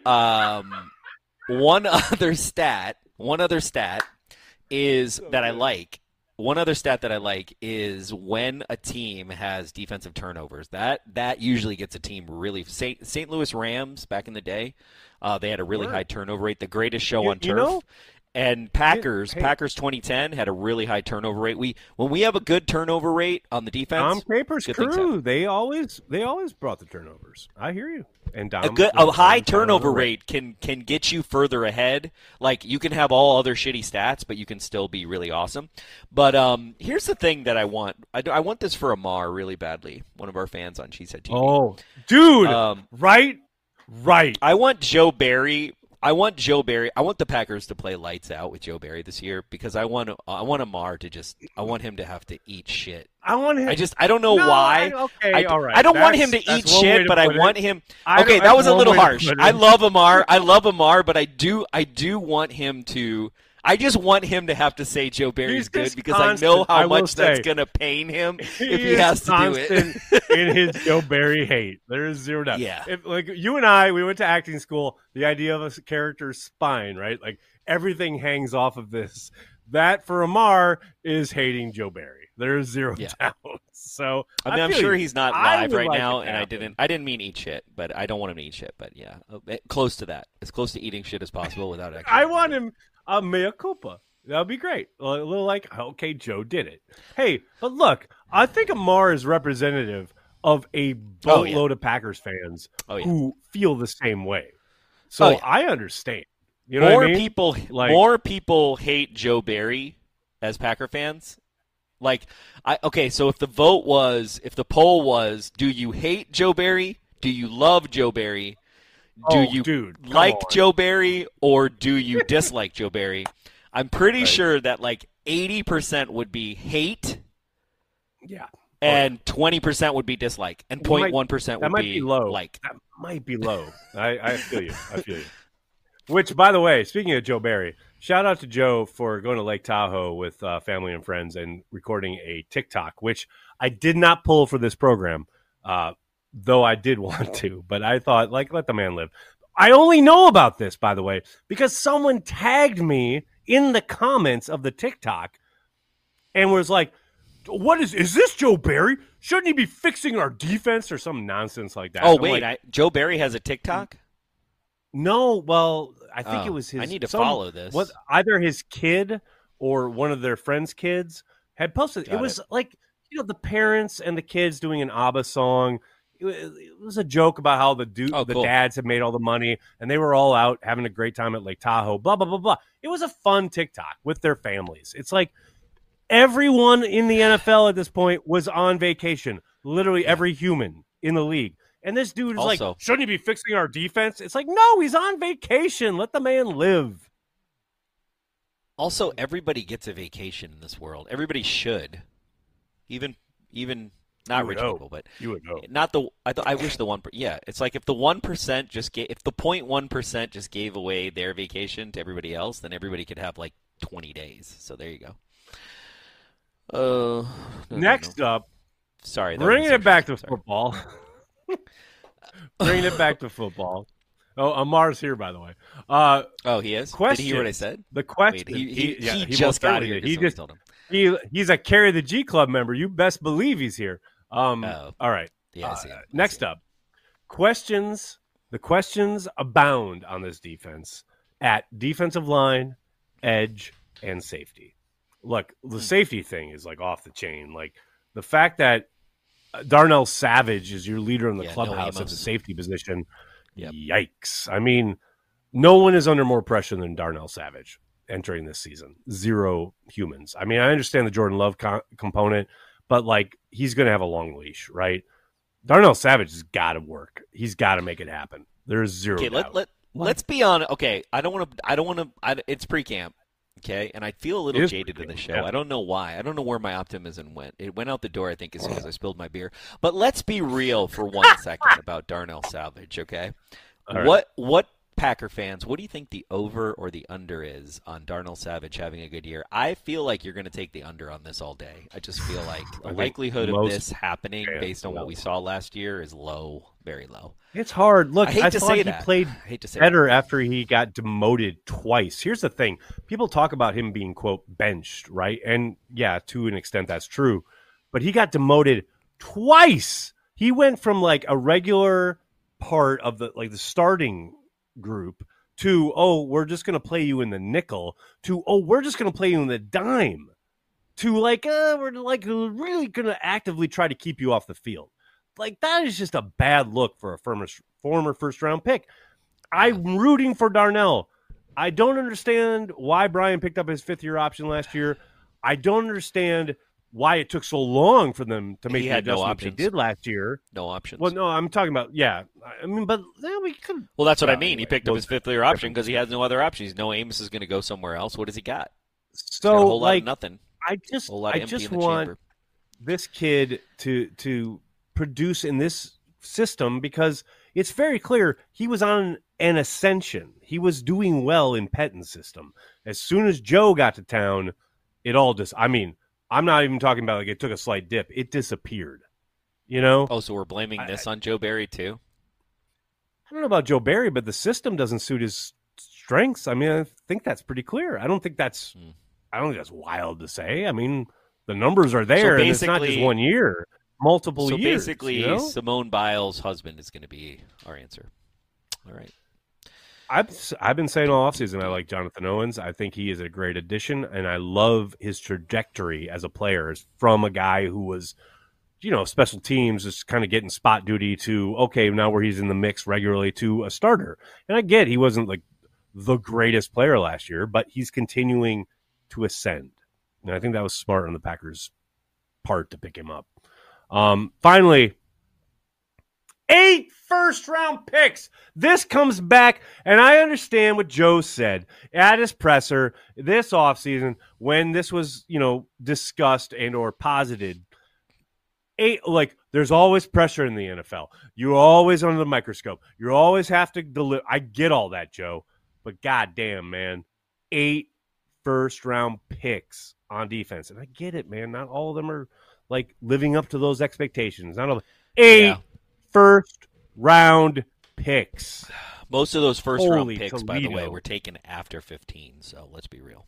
Um. One other stat. One other stat is that I like. One other stat that I like is when a team has defensive turnovers. That that usually gets a team really. Saint Saint Louis Rams back in the day, uh, they had a really Word. high turnover rate. The greatest show you, on turf. You know? And Packers, hey. Packers twenty ten had a really high turnover rate. We when we have a good turnover rate on the defense, Tom Capers' good crew, they always they always brought the turnovers. I hear you. And Dom, a good a high turnover rate. rate can can get you further ahead. Like you can have all other shitty stats, but you can still be really awesome. But um, here's the thing that I want. I, I want this for Amar really badly. One of our fans on Cheesehead T V. Oh, dude! Um, right, right. I want Joe Barry. I want Joe Barry. I want the Packers to play lights out with Joe Barry this year because I want I want Amar to just I want him to have to eat shit. I want him. I just I don't know no, why. I, okay, I, all right. I don't that's, want him to eat shit, but I want it. him. I Okay, that was a little harsh. I love Amar. I love Amar, but I do I do want him to. I just want him to have to say Joe Barry's good because constant, I know how I much say, that's going to pain him he if he has to do it. In his Joe Barry hate, there is zero doubt. Yeah, if, like you and I, we went to acting school. The idea of a character's spine, right? Like everything hangs off of this. That for Amar is hating Joe Barry. There is zero yeah. doubt. So I mean, I I'm sure you. he's not live right like now, and happen. I didn't. I didn't mean eat shit, but I don't want him to eat shit. But yeah, close to that, as close to eating shit as possible without actually. I want him a mea culpa. That would be great. A little like, okay, Joe did it. Hey, but look, I think Amar is representative of a boatload oh, yeah. of Packers fans oh, yeah. who feel the same way. So oh, yeah. I understand. You know more what I mean? people, Like- more people hate Joe Barry as Packer fans. Like, I okay, so if the vote was, if the poll was, do you hate Joe Barry? Do you love Joe Barry? Do Oh, you dude, come like on. Joe Barry, or do you dislike Joe Barry? I'm pretty Right. sure that like eighty percent would be hate, Yeah. and twenty percent would be dislike, and That might- zero point one percent That would might be, be low. like. That might be low. I, I feel you. I feel you. Which, by the way, speaking of Joe Barry, shout out to Joe for going to Lake Tahoe with uh, family and friends and recording a TikTok, which I did not pull for this program, uh, though I did want to. But I thought, like, let the man live. I only know about this, by the way, because someone tagged me in the comments of the TikTok and was like, "What is is this Joe Barry? Shouldn't he be fixing our defense or some nonsense like that?" Oh I'm wait, like, I, Joe Barry has a TikTok. no, well, I think Oh, it was his. I need to some- follow this. What either his kid or one of their friends' kids had posted. Got it was it. like, you know, the parents and the kids doing an ABBA song. It was, it was a joke about how the dude, Oh, the cool. dads had made all the money and they were all out having a great time at Lake Tahoe. Blah blah blah blah. It was a fun TikTok with their families. It's like everyone in the N F L at this point was on vacation. Literally every human in the league. And this dude is Also- like, shouldn't he be fixing our defense? It's like, no, he's on vacation. Let the man live. Also, everybody gets a vacation in this world. Everybody should, even even not You would rich hope. people, but You would hope. not the. I th- I wish the one. per- Yeah, it's like if the one percent just gave, if the point one percent just gave away their vacation to everybody else, then everybody could have like twenty days. So there you go. Uh, no, no, Next no. up, sorry, that bringing was it back to sorry. football. bringing it back to football. Oh, Amar's here, by the way. Uh, Oh, he is. Did question. he hear what I said? The question. Wait, he, he, yeah, he most just got certainly here. did. 'cause He somebody just told him. he he's a Carry the G Club member. You best believe he's here. Um, Oh. all right. Yeah, I Uh, see him. I next see him. up, questions. The questions abound on this defense at defensive line, edge, and safety. Look, the safety thing is like off the chain. Like the fact that uh, Darnell Savage is your leader in the Yeah, no clubhouse at Amos. the safety position. Yep. Yikes. I mean, no one is under more pressure than Darnell Savage entering this season. Zero humans. I mean, I understand the Jordan Love co- component, but like he's going to have a long leash, right? Darnell Savage has got to work. He's got to make it happen. There's zero Okay, doubt. let let let's be on. Okay, I don't want to. I don't want to. It's pre-camp. Okay, and I feel a little It is jaded in the pre-camp, show. yeah. I don't know why. I don't know where my optimism went. It went out the door, I think, as soon as I spilled my beer. But let's be real for one second about Darnell Savage. Okay, All right. what what Packer fans? What do you think the over or the under is on Darnell Savage having a good year? I feel like you're going to take the under on this all day. I just feel like the I think likelihood of most this happening fans based on what will. we saw last year is low, very low. It's hard. Look, I hate to thought say he that. played I hate to say better after he got demoted twice. Here's the thing. People talk about him being, quote, benched, right? And yeah, to an extent that's true. But he got demoted twice. He went from like a regular part of the like the starting group to, oh, we're just going to play you in the nickel, to, oh, we're just going to play you in the dime, to like, uh, we're like really going to actively try to keep you off the field. Like, that is just a bad look for a former, former first-round pick. I'm rooting for Darnell. I don't understand why Brian picked up his fifth-year option last year. I don't understand why it took so long for them to make He the had no adjustment they options. did last year. No options. Well, no, I'm talking about, yeah. I mean, but yeah, we could. Well, that's what I Well, mean. He anyway, picked up well, his fifth year option because he has no other options. No Amos is going to go somewhere else. What does he got? He's got a So, whole lot like, of nothing. I just, A whole lot I of empty just in the want chamber. this kid to to produce in this system because it's very clear he was on an ascension. He was doing well in Pettin's system. As soon as Joe got to town, it all just, I mean, I'm not even talking about like it took a slight dip. It disappeared, you know? Oh, so we're blaming this on Joe Barry too? I don't know about Joe Barry, but the system doesn't suit his strengths. I mean, I think that's pretty clear. I don't think that's, Hmm. I don't think that's wild to say. I mean, the numbers are there, and it's not just basically- one year, multiple So years. basically, you know? Simone Biles' husband is going to be our answer. All right. I've I've been saying all offseason I like Jonathan Owens. I think he is a great addition, and I love his trajectory as a player as from a guy who was, you know, special teams, just kind of getting spot duty to, okay, now where he's in the mix regularly to a starter. And I get he wasn't like the greatest player last year, but he's continuing to ascend. And I think that was smart on the Packers' part to pick him up. Um, finally, eight first-round picks. This comes back, and I understand what Joe said at his presser this offseason when this was, you know, discussed and or posited. Eight, like, there's always pressure in the N F L. You're always under the microscope. You always have to deliver. I get all that, Joe, but goddamn, man, eight first-round picks on defense, and I get it, man. Not all of them are like living up to those expectations. Not all. Eight yeah. first-round picks. Most of those first-round Holy picks, Toledo. by the way, were taken after fifteen. So let's be real.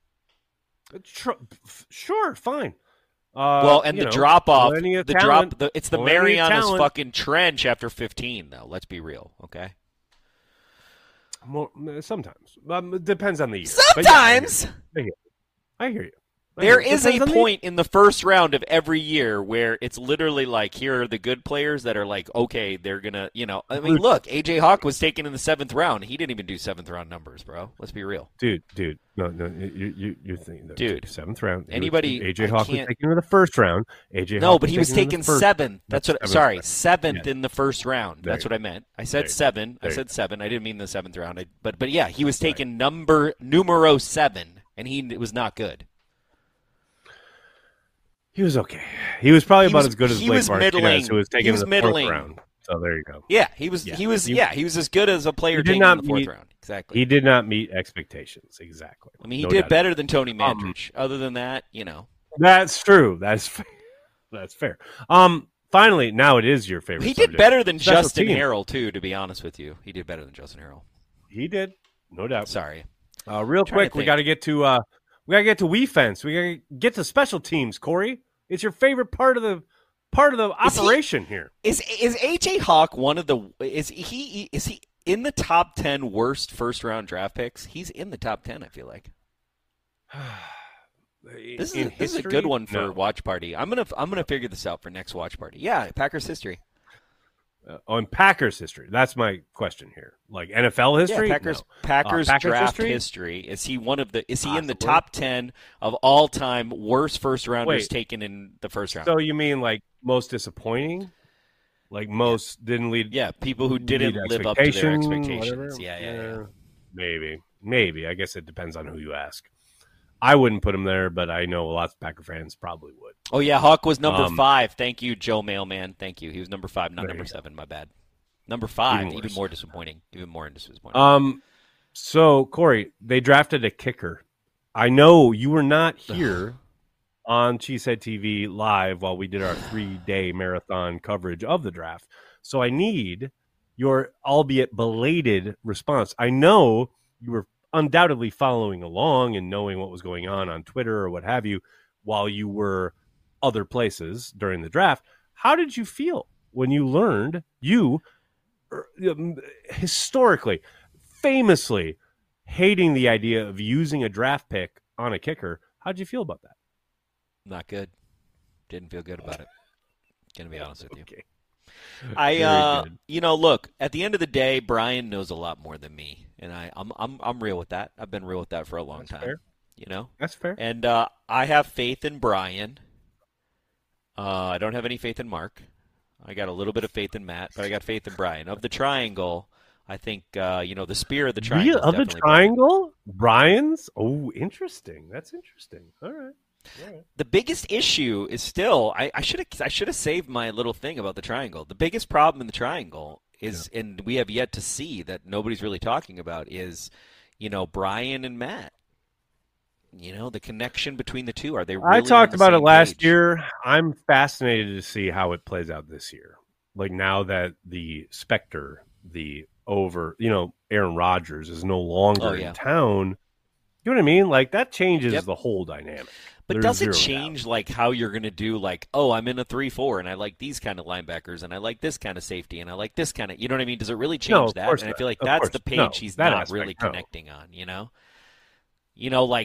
Sure, fine. Uh, well, and the know, drop off, the talent, drop, the, it's the Mariana's fucking trench after fifteen, though. Let's be real, okay? More, sometimes, um, it depends on the year. Sometimes, yeah, I, hear I hear you. I there hear you. is a point in the first round of every year where it's literally like, here are the good players that are like, okay, they're gonna, you know. I mean, look, A J Hawk was taken in the seventh round. He didn't even do seventh round numbers, bro. Let's be real, dude. Dude, no, no, you, you, you're thinking, dude, seventh round. Anybody? A J Hawk was taken in the first round. A J No, Hawk but he was taken seventh. That's what. Seventh sorry, round. seventh yeah. in the first round. There That's what I meant. I said there seven. there I said seven. I didn't mean the seventh round. I, but but yeah, he was taken right. number numero seven, and he was not good. He was okay. He was probably he about was, as good as he Blake was Martinez, middling. who was taken he was in the middling. fourth round. So there you go. Yeah, he was. Yeah. He was. He, yeah, he was as good as a player taken in the fourth meet, round. Exactly. He did not meet expectations. Exactly. I mean, he no did doubt. better than Tony Mandrich. Um, Other than that, you know. That's true. That's fair. That's fair. Um. Finally, now it is your favorite. He subject. did better than Special Justin team. Harrell too. To be honest with you, he did better than Justin Harrell. He did, no doubt. Sorry. Uh, real quick, we got to get to. Uh, we got to get to Wii Fence. We got to get to special teams. Corey, it's your favorite part of the. Part of the operation is he, here. Is is A J Hawk one of the is he is he in the top ten worst first round draft picks? He's in the top ten, I feel like. this is a, history, this is a good one for no. watch party. I'm gonna I'm gonna figure this out for next watch party. Yeah, Packers history. Uh, on Packers history, that's my question here. Like N F L history, yeah, Packers no. Packers, uh, Packers draft history? history. Is he one of the? Is he Possibly. in the top ten of all time worst first rounders Wait, taken in the first round? So you mean like most disappointing? Like most didn't lead? Yeah, people who didn't live up to their expectations. Whatever. Yeah, yeah, yeah. Maybe, maybe. I guess it depends on who you ask. I wouldn't put him there, but I know lots of Packer fans probably would. Oh yeah, Hawk was number um, five. Thank you, Joe Mailman. Thank you. He was number five, not number seven. My bad. Number five, even, even more disappointing. Even more disappointing. Um, so Corey, they drafted a kicker. I know you were not here on Cheesehead T V live while we did our three-day marathon coverage of the draft. So I need your, albeit belated, response. I know you were undoubtedly following along and knowing what was going on on Twitter or what have you while you were other places during the draft. How did you feel when you learned you, historically, famously hating the idea of using a draft pick on a kicker? How did you feel about that? Not good. Didn't feel good about it. Gonna be honest with you. Okay. I, uh, you know, look. At the end of the day, Brian knows a lot more than me, and I, I'm, I'm, I'm real with that. I've been real with that for a long That's time. Fair. You know, that's fair. And uh, I have faith in Brian. Uh, I don't have any faith in Mark. I got a little bit of faith in Matt, but I got faith in Brian. Of the triangle, I think uh, you know the spear of the triangle. Of the triangle, Brian. Brian's. Oh, interesting. That's interesting. All right. The biggest issue is still I, I should have I should have saved my little thing about the triangle. The biggest problem in the triangle is, yeah. and we have yet to see that nobody's really talking about, is, you know, Brian and Matt. You know, the connection between the two. Are they really I talked on the about it same last page? year. I'm fascinated to see how it plays out this year. Like now that the Spectre, the over, you know, Aaron Rodgers is no longer oh, yeah. in town. You know what I mean? Like that changes Yep. the whole dynamic. But There's does it zero change doubt. like how you're going to do like, oh, I'm in a three four and I like these kind of linebackers and I like this kind of safety and I like this kind of, you know what I mean? Does it really change No, of that? course And I not. feel like Of that's course. the page No, he's that not aspect, really no. connecting on, you know? You know, like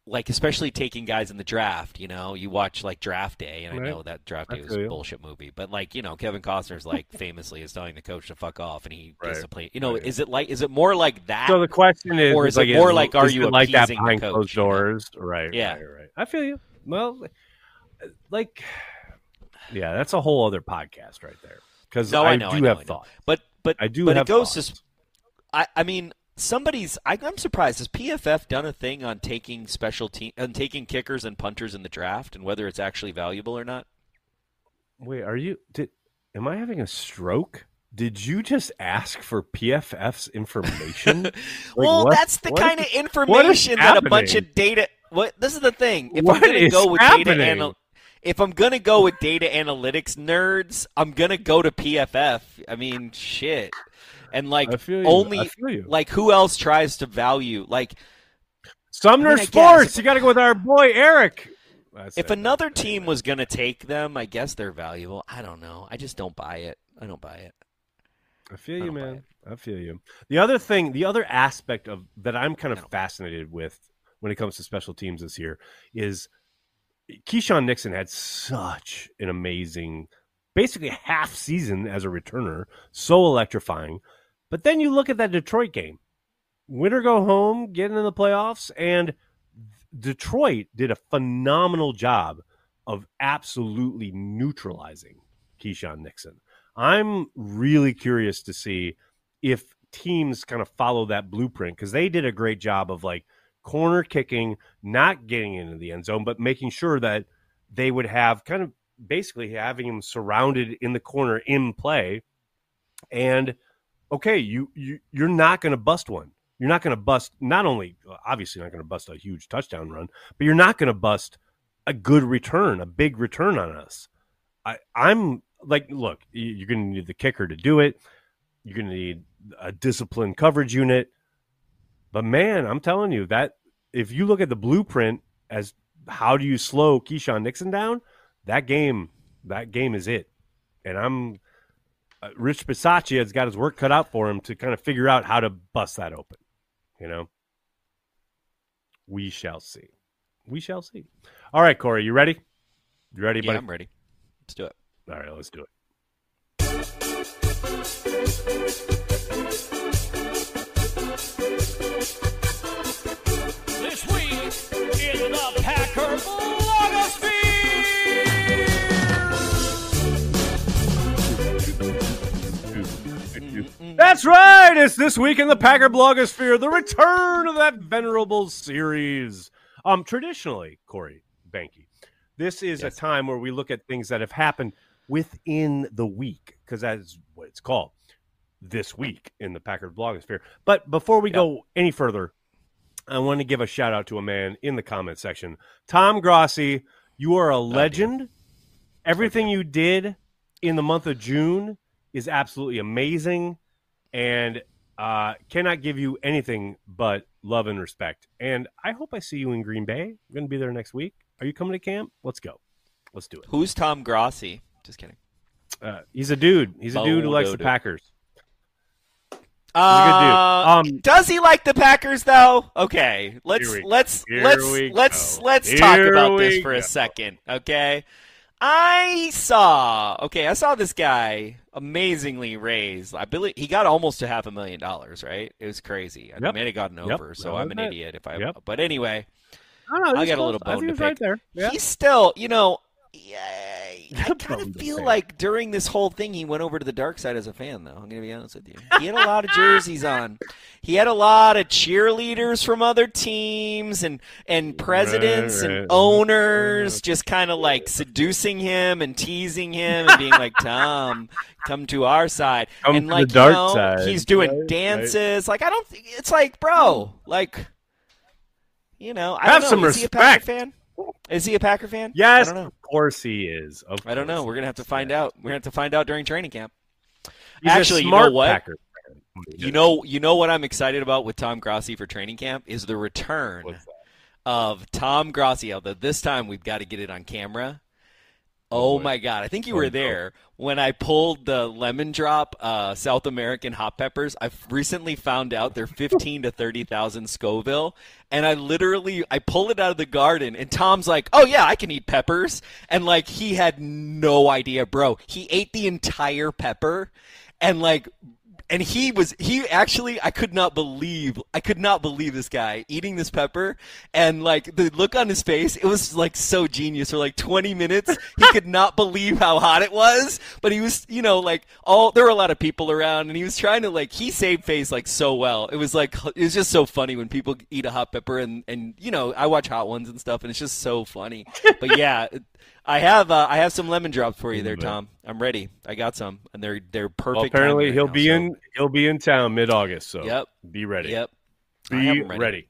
like especially taking guys in the draft, you know, you watch like Draft Day, and right. I know that Draft Day I was a feel you. bullshit movie, but like, you know, Kevin Costner's like famously is telling the coach to fuck off, and he Right. gets to play. You know, Right. is it like is it more like that? So the question is, Or is like, it more like, are is you it like that appeasing the behind coach, closed you know? doors? Right. Yeah. Right. Right. I feel you. Well, like, yeah, that's a whole other podcast right there. Because No, I, I know, do I know, have I know. thoughts. But but I do but have it goes thoughts. to. I I mean. Somebody's. I, I'm surprised. Has P F F done a thing on taking special team, on taking kickers and punters in the draft, and whether it's actually valuable or not? Wait, are you? Did am I having a stroke? Did you just ask for P F F's information? Like, well, what- that's the what kind is- of what is information that a bunch happening? of data. What this is the thing. If What I'm going to is go with happening? data anal, if I'm going to go with data analytics nerds, I'm going to go to P F F. I mean, shit. And like I feel you. only I feel you. like who else tries to value like Sumner I mean, I Sports. guess- You got to go with our boy Eric. That's if it. another team was going to take them, I guess they're valuable. I don't know. I just don't buy it. I don't buy it. I feel I you, don't buy man. it. I feel you. The other thing, the other aspect of that I'm kind I of don't- fascinated with when it comes to special teams this year is Keyshawn Nixon had such an amazing, basically half season as a returner, so electrifying. But then you look at that Detroit game, win or go home, get into the playoffs, and Detroit did a phenomenal job of absolutely neutralizing Keyshawn Nixon. I'm really curious to see if teams kind of follow that blueprint, because they did a great job of like corner kicking, not getting into the end zone, but making sure that they would have kind of basically having him surrounded in the corner in play. And okay, you, you you're not going to bust one. You're not going to bust, not only obviously not going to bust a huge touchdown run, but you're not going to bust a good return, a big return on us. I, I'm like, look, you're going to need the kicker to do it. You're going to need a disciplined coverage unit. But man, I'm telling you that if you look at the blueprint as how do you slow Keyshawn Nixon down, that game, that game is it. And I'm uh, Rich Bisaccia has got his work cut out for him to kind of figure out how to bust that open. You know, we shall see. We shall see. All right, Corey, you ready? You ready, Yeah, buddy? I'm ready. Let's do it. All right, let's do it. This week in the Packer blogosphere. That's right. It's this week in the Packer blogosphere, the return of that venerable series. Um, traditionally, Corey Banky, this is Yes. a time where we look at things that have happened within the week, because that's what it's called, this week in the Packer blogosphere. But before we Yep. go any further, I want to give a shout out to a man in the comment section, Tom Grossi. You are a legend. Everything you did in the month of June is absolutely amazing, and uh, cannot give you anything but love and respect. And I hope I see you in Green Bay. I'm going to be there next week. Are you coming to camp? Let's go. Let's do it. Who's Tom Grossi? Just kidding. Uh, he's a dude. He's a dude who likes the Bo-do-do. Packers. Uh, a good dude. Um, does he like the Packers though? Okay, let's Here we- let's here let's we let's go. let's talk Here about this we for a go. second, okay? I saw okay, I saw this guy amazingly raised. I believe he got almost to half a million dollars, right? It was crazy. I Yep. may have gotten Yep. over, so That I'm was an it. idiot if I. Yep. But anyway, I don't know. I he's got a close. little I bone think to he's right pick. there. Yeah. He's still, you know, yeah, I kind Bone of to feel pick. like during this whole thing he went over to the dark side as a fan, though. I'm going to be honest with you. He had a lot of jerseys on. He had a lot of cheerleaders from other teams and, and presidents Right, and right. owners just kind of like seducing him and teasing him and being like, Tom, come to our side. Come and to like, the dark you know, side. he's doing Right, right. dances. Like, I don't think it's like, bro, like, you know, I Have don't know. some Is he a Packer respect. fan? Is he a Packer fan? Yes, I don't know. of course he is. Of I don't know. course We're he gonna have to is. find Yeah. out. We're gonna have to find out during training camp. He's a Actually, you smart know what? Packer fan. You know, you know what I'm excited about with Tom Grossi for training camp is the return What's that? of Tom Grossi. Although this time we've got to get it on camera. Oh, my God. I think you were there when I pulled the lemon drop uh, South American hot peppers. I've recently found out they're fifteen to thirty thousand Scoville. And I literally, I pulled it out of the garden, and Tom's like, oh, yeah, I can eat peppers. And, like, he had no idea, bro. He ate the entire pepper, and, like, and he was, he actually, I could not believe, I could not believe this guy eating this pepper. And like the look on his face, it was like so genius. For like twenty minutes, he could not believe how hot it was. But he was, you know, like all, there were a lot of people around, and he was trying to like, he saved face like so well. It was like, it was just so funny when people eat a hot pepper, and, and you know, I watch Hot Ones and stuff, and it's just so funny. But yeah, I have, uh, I have some lemon drops for you there, Tom. I'm ready. I got some, and they're they're perfect. Well, apparently right he'll now, be so. in he'll be in town mid August, so yep. be ready. Yep. Be ready. ready.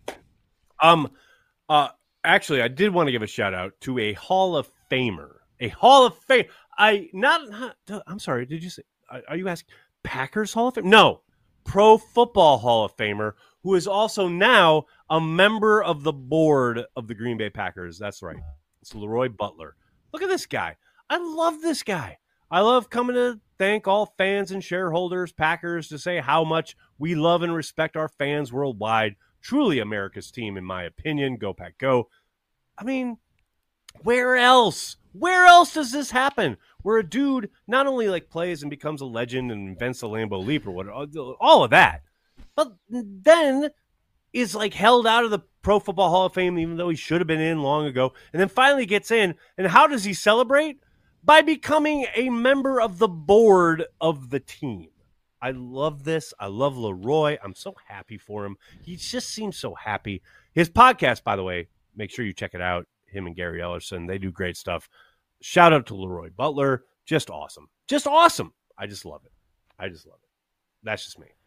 Um uh actually I did want to give a shout out to a Hall of Famer. A Hall of Fame. I not, not I'm sorry, did you say are you asking Packers Hall of Fame? No. Pro Football Hall of Famer, who is also now a member of the board of the Green Bay Packers. That's right. It's Leroy Butler. Look at this guy. I love this guy. I love coming to thank all fans and shareholders, Packers, to say how much we love and respect our fans worldwide. Truly America's team, in my opinion. Go Pack Go. I mean, where else? Where else does this happen? Where a dude not only like plays and becomes a legend and invents the Lambeau Leap or what, all of that, but then is like held out of the Pro Football Hall of Fame, even though he should have been in long ago, and then finally gets in. And how does he celebrate? By becoming a member of the board of the team. I love this. I love Leroy. I'm so happy for him. He just seems so happy. His podcast, by the way, make sure you check it out. Him and Gary Ellerson, they do great stuff. Shout out to Leroy Butler. Just awesome. Just awesome. I just love it. I just love it. That's just me.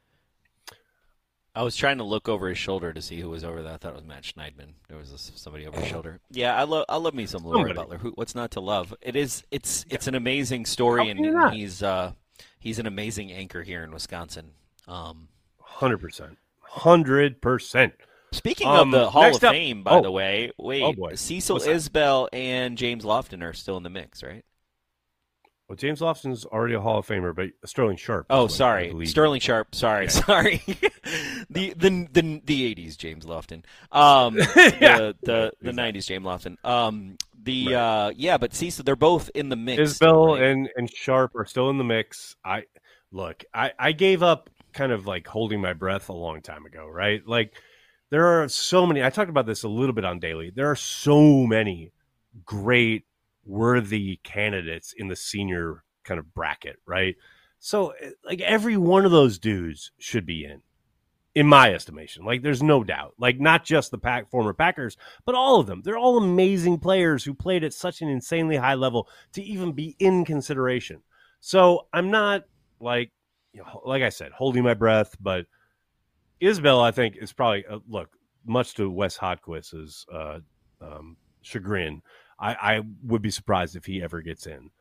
I was trying to look over his shoulder to see who was over there. I thought it was Matt Schneidman. There was this, somebody over his shoulder. Yeah, I love I love me some Leroy somebody. Butler. Who, what's not to love? It is it's it's an amazing story, and, and he's uh, he's an amazing anchor here in Wisconsin. Um, Hundred percent, hundred percent. Speaking um, of the Hall of up, Fame, by oh, the way, wait, oh Cecil Isbell and James Lofton are still in the mix, right? Well, James Lofton's already a Hall of Famer, but Sterling Sharp. Oh, sorry, Sterling Sharp. Sorry, yeah. sorry. the the the the eighties James Lofton. Um, yeah. the the the nineties James Lofton. Um, the right. uh, yeah, but Cecil, they're both in the mix. Isbell right? and and Sharp are still in the mix. I look, I I gave up kind of like holding my breath a long time ago, right? Like there are so many. I talked about this a little bit on Daily. There are so many great, worthy candidates in the senior kind of bracket, right? So like every one of those dudes should be in, in my estimation. Like there's no doubt, like not just the pack former Packers, but all of them. They're all amazing players who played at such an insanely high level to even be in consideration. So I'm not like, you know, like I said, holding my breath, but Isbell, I think, is probably, uh, look, much to Wes Hodquist's uh, um, chagrin, I, I would be surprised if he ever gets in.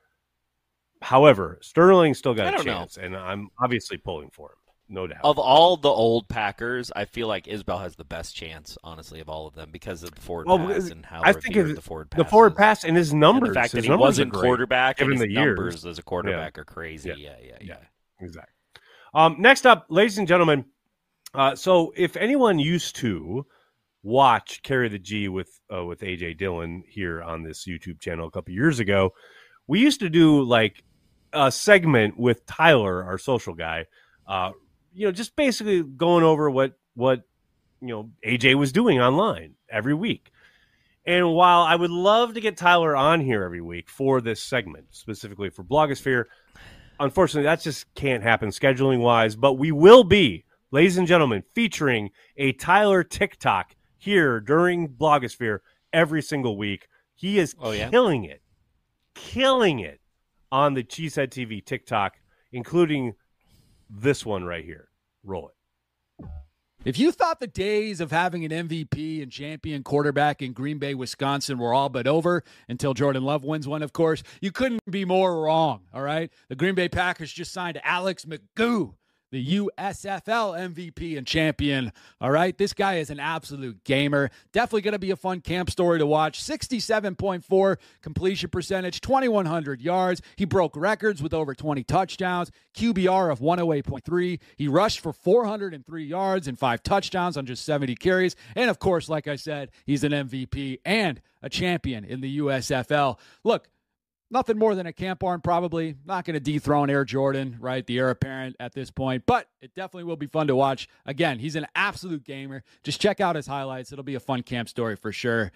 However, Sterling still got a chance, know. and I'm obviously pulling for him, no doubt. Of all the old Packers, I feel like Isbell has the best chance, honestly, of all of them because of the forward well, pass and how I think the forward pass. The forward pass and his numbers. And the fact his that he wasn't quarterback and his the numbers years. as a quarterback yeah. are crazy. Yeah, yeah, yeah. yeah. yeah exactly. Um, next up, ladies and gentlemen, uh, so if anyone used to watch Carry the G with uh, with A J Dillon here on this YouTube channel a couple years ago, we used to do like a segment with Tyler, our social guy, uh, you know, just basically going over what what you know A J was doing online every week. And while I would love to get Tyler on here every week for this segment, specifically for Blogosphere, unfortunately that just can't happen scheduling wise. But we will be, ladies and gentlemen, featuring a Tyler TikTok here during Blogosphere every single week. He is oh, yeah? killing it, killing it on the Cheesehead T V TikTok, including this one right here. Roll it. If you thought the days of having an M V P and champion quarterback in Green Bay, Wisconsin were all but over, until Jordan Love wins one, of course, you couldn't be more wrong, all right? The Green Bay Packers just signed Alex McGough, the U S F L M V P and champion. All right, this guy is an absolute gamer. Definitely going to be a fun camp story to watch. sixty-seven point four completion percentage, twenty-one hundred yards. He broke records with over twenty touchdowns, Q B R of one oh eight point three. He rushed for four hundred three yards and five touchdowns on just seventy carries. And of course, like I said, he's an M V P and a champion in the U S F L. Look, nothing more than a camp arm, probably. Not going to dethrone Air Jordan, right? The heir apparent at this point. But it definitely will be fun to watch. Again, he's an absolute gamer. Just check out his highlights. It'll be a fun camp story for sure.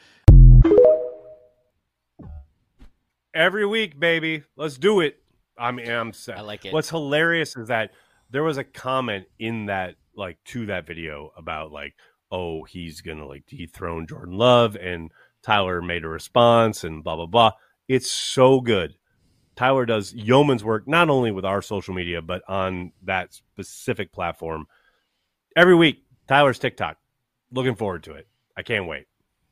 Every week, baby. Let's do it. I mean, I'm sad. I like it. What's hilarious is that there was a comment in that, like, to that video about, like, oh, he's going to, like, dethrone Jordan Love. And Tyler made a response and blah, blah, blah. It's so good. Tyler does yeoman's work, not only with our social media, but on that specific platform. Every week, Tyler's TikTok. Looking forward to it. I can't wait.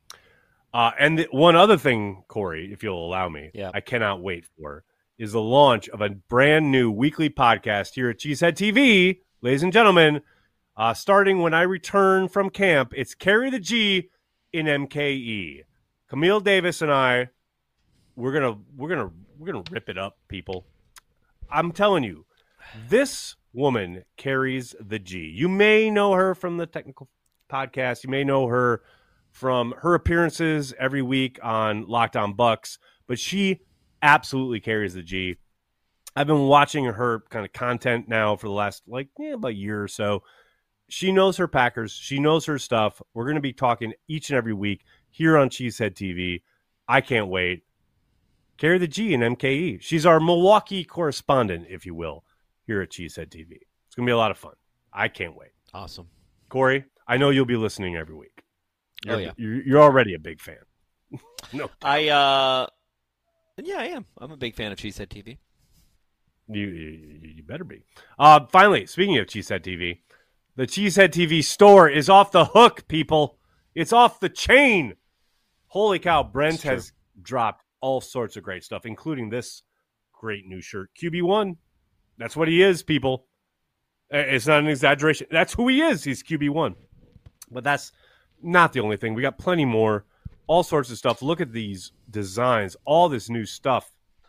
Uh, and the, one other thing, Corey, if you'll allow me, yeah. I cannot wait for, is the launch of a brand new weekly podcast here at Cheesehead T V, ladies and gentlemen. Uh, starting when I return from camp, it's Carry the G in M K E. Camille Davis and I, We're gonna we're gonna we're gonna rip it up, people. I'm telling you, this woman carries the G. You may know her from the technical podcast. You may know her from her appearances every week on Locked On Bucks, but she absolutely carries the G. I've been watching her kind of content now for the last like yeah, about a year or so. She knows her Packers. She knows her stuff. We're going to be talking each and every week here on Cheesehead T V. I can't wait. Carry the G in M K E. She's our Milwaukee correspondent, if you will, here at Cheesehead T V. It's going to be a lot of fun. I can't wait. Awesome. Corey, I know you'll be listening every week. You're, oh, yeah. You're, you're already a big fan. No. I, uh, yeah, I am. I'm a big fan of Cheesehead T V. You, you, you better be. Uh, finally, speaking of Cheesehead T V, the Cheesehead T V store is off the hook, people. It's off the chain. Holy cow, Brent has dropped all sorts of great stuff, including this great new shirt. Q B one. That's what he is, people. It's not an exaggeration. That's who he is. He's Q B one. But that's not the only thing. We got plenty more. All sorts of stuff. Look at these designs. All this new stuff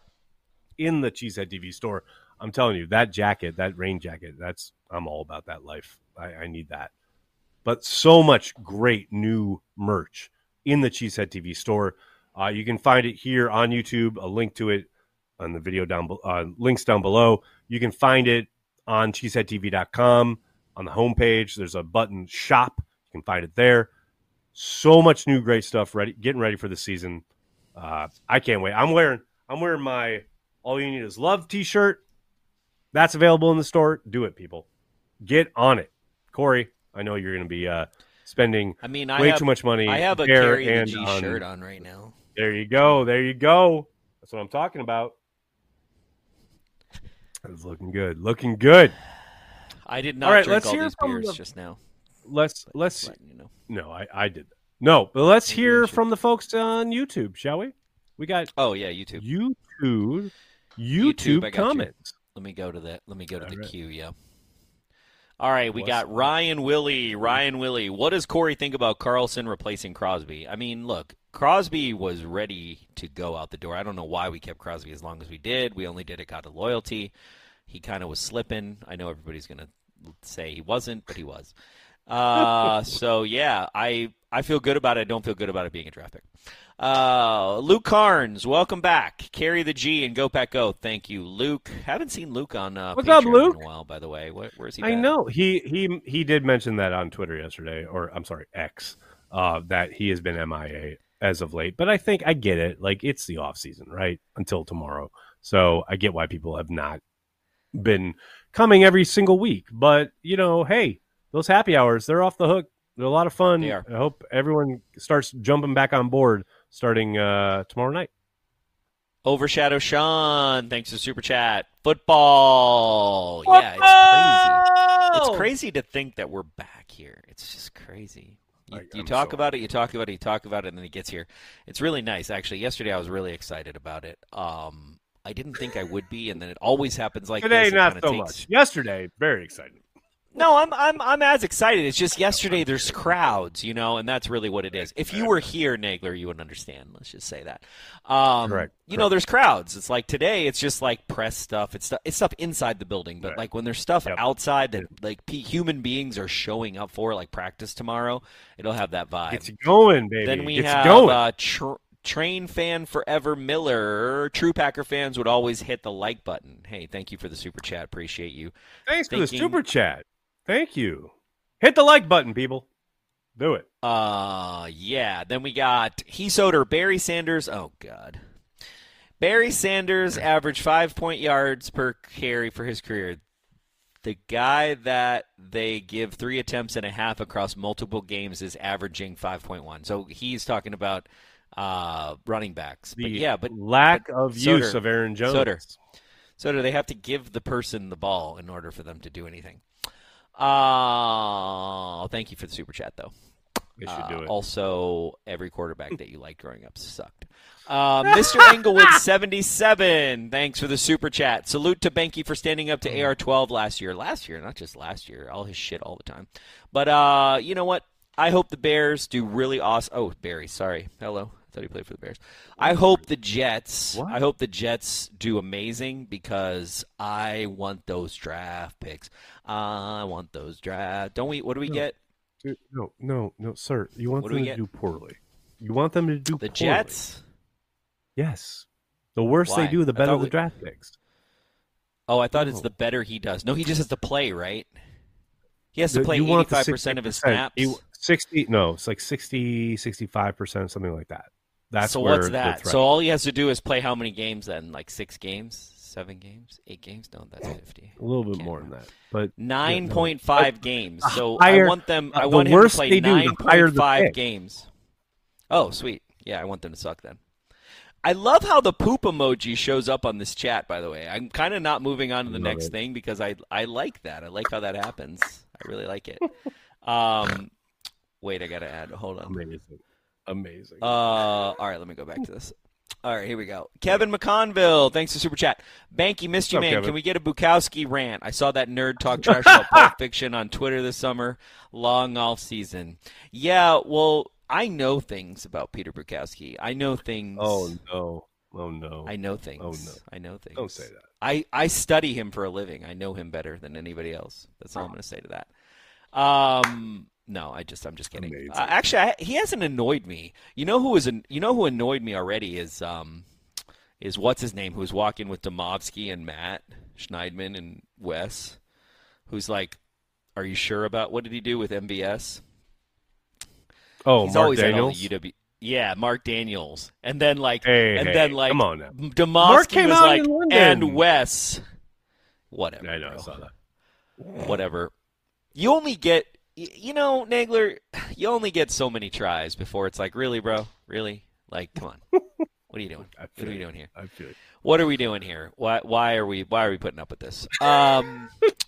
in the Cheesehead T V store. I'm telling you, that jacket, that rain jacket, that's I'm all about that life. I, I need that. But so much great new merch in the Cheesehead T V store. Uh, you can find it here on YouTube, a link to it on the video down, uh, links down below. You can find it on cheesehead t v dot com on the homepage. There's a button shop. You can find it there. So much new great stuff ready, getting ready for the season. Uh, I can't wait. I'm wearing, I'm wearing my All You Need Is Love t-shirt. That's available in the store. Do it, people. Get on it. Corey, I know you're going to be uh, spending I mean, I way have, too much money. I have a there Carry the and G on, shirt on right now. There you go. There you go. That's what I'm talking about. It's looking good. Looking good. I did not all right, drink let's all hear these from beers the, just now. Let's let's you know. No, I, I did. No, but let's Maybe hear from the folks on YouTube, shall we? We got Oh yeah, YouTube. YouTube YouTube, YouTube I got comments. You. Let me go to that. Let me go to all the right. queue, yeah. All right, we What's got up? Ryan Willie. Ryan Willie, what does Corey think about Carlson replacing Crosby? I mean, look, Crosby was ready to go out the door. I don't know why we kept Crosby as long as we did. We only did it out of loyalty. He kind of was slipping. I know everybody's going to say he wasn't, but he was. Uh, so, yeah, I I feel good about it. I don't feel good about it being a draft pick. Uh, Luke Carnes, welcome back. Carry the G and go Pack Go. Thank you, Luke. Haven't seen Luke on uh, What's Patreon up, Luke? in a while, by the way. Where, where's he? I back? know he he he did mention that on Twitter yesterday, or I'm sorry, X, uh, that he has been M I A as of late. But I think I get it. Like, it's the off season, right? Until tomorrow. So I get why people have not been coming every single week. But, you know, hey, those happy hours, they're off the hook. They're a lot of fun. They are. I hope everyone starts jumping back on board starting uh, tomorrow night. Overshadow Sean, thanks for super chat. Football. Yeah, it's crazy. It's crazy to think that we're back here. It's just crazy. You, I- you I'm talk so about it, you talk about it, you talk about it, and then it gets here. It's really nice, actually. Yesterday I was really excited about it. Um, I didn't think I would be, and then it always happens like Today, this. It not kinda so takes... much. Yesterday, very excited. No, I'm I'm I'm as excited. It's just yesterday there's crowds, you know, and that's really what it is. If you were here, Nagler, you would understand. Let's just say that. Um, Correct. You know, there's crowds. It's like today, it's just like press stuff. It's stuff. It's stuff inside the building, but Right. like when there's stuff Yep. outside that like p- human beings are showing up for, like practice tomorrow, it'll have that vibe. It's going, baby. Then we it's have going. uh, tr- Train fan forever Miller. True Packer fans would always hit the like button. Hey, thank you for the super chat. Appreciate you. Thanks for the Thinking- super chat. Thank you. Hit the like button, people. Do it. Uh, yeah. Then we got Heath Oder, Barry Sanders. Oh, God. Barry Sanders averaged five point yards per carry for his career. The guy that they give three attempts and a half across multiple games is averaging five point one. So he's talking about uh, running backs. The but yeah, but lack but of Soder, use of Aaron Jones. Soder. Soder, they have to give the person the ball in order for them to do anything. Uh, thank you for the super chat, though. They should Uh, do it. Also, every quarterback that you liked growing up sucked. Uh, Mister Englewood seventy-seven, thanks for the super chat. Salute to Benke for standing up to A R twelve last year. Last year, not just last year. All his shit all the time. But uh, you know what? I hope the Bears do really awesome. Oh, Barry, sorry. Hello. I thought he played for the Bears. I hope the Jets. What? I hope the Jets do amazing because I want those draft picks. I want those draft. Don't we? What do we No. get? Dude, no, no, no, sir. You want What do them we to get? do poorly. You want them to do The poorly. Jets. Yes. The worse Why? they do, the I better thought the we- draft picks. Oh, I thought it's No. the better he does. No, he just has to play, right? He has to The- play you want the eighty-five percent of his sixty snaps. percent. You- sixty, no, it's like sixty, sixty-five percent, something like that. That's so where what's the that? threat- So all he has to do is play how many games then? Like six games? Seven games? Eight games? No, that's fifty. a little bit Can't more than remember. that. But Nine yeah, no. point five games. So higher- I want them. uh, I the want him worse to play they do, the nine higher point the five pick. games. Oh, sweet. Yeah, I want them to suck then. I love how the poop emoji shows up on this chat. By the way, I'm kind of not moving on to the Love next it. thing because I I like that. I like how that happens. I really like it. Um, wait, I gotta add. Hold on. Amazing. Amazing. Uh, all right, let me go back to this. All right, here we go. Kevin McConville, thanks for super chat. Banky, missed you, What's up, man. Kevin? Can we get a Bukowski rant? I saw that nerd talk trash about Pulp Fiction on Twitter this summer. Long off season. Yeah, well, I know things about Peter Bukowski. I know things. oh, no. Oh, no. I know things. Oh, no. I know things. Don't say that. I, I study him for a living. I know him better than anybody else. That's all I'm going to say to that. Um, no, I just I'm just kidding. Amazing. Uh, actually, I, he hasn't annoyed me. You know who was an, you know who annoyed me already is um is what's his name, who's walking with Domovsky and Matt Schneidman and Wes, who's like, are you sure about what did he do with M B S? Oh, He's Mark always had all the Daniels? U W. Yeah, Mark Daniels, and then like, Hey, and hey, then like, come on now. Domovsky Mark came was out like, in London. and Wes, whatever. I know, bro. I saw that. Whatever. You only get, y- you know, Nagler, you only get so many tries before it's like, really, bro? Really? Like, come on. What are you doing? I What feel are we it. doing here? I feel it. What are we doing here? Why, why are we, why are we putting up with this? Um,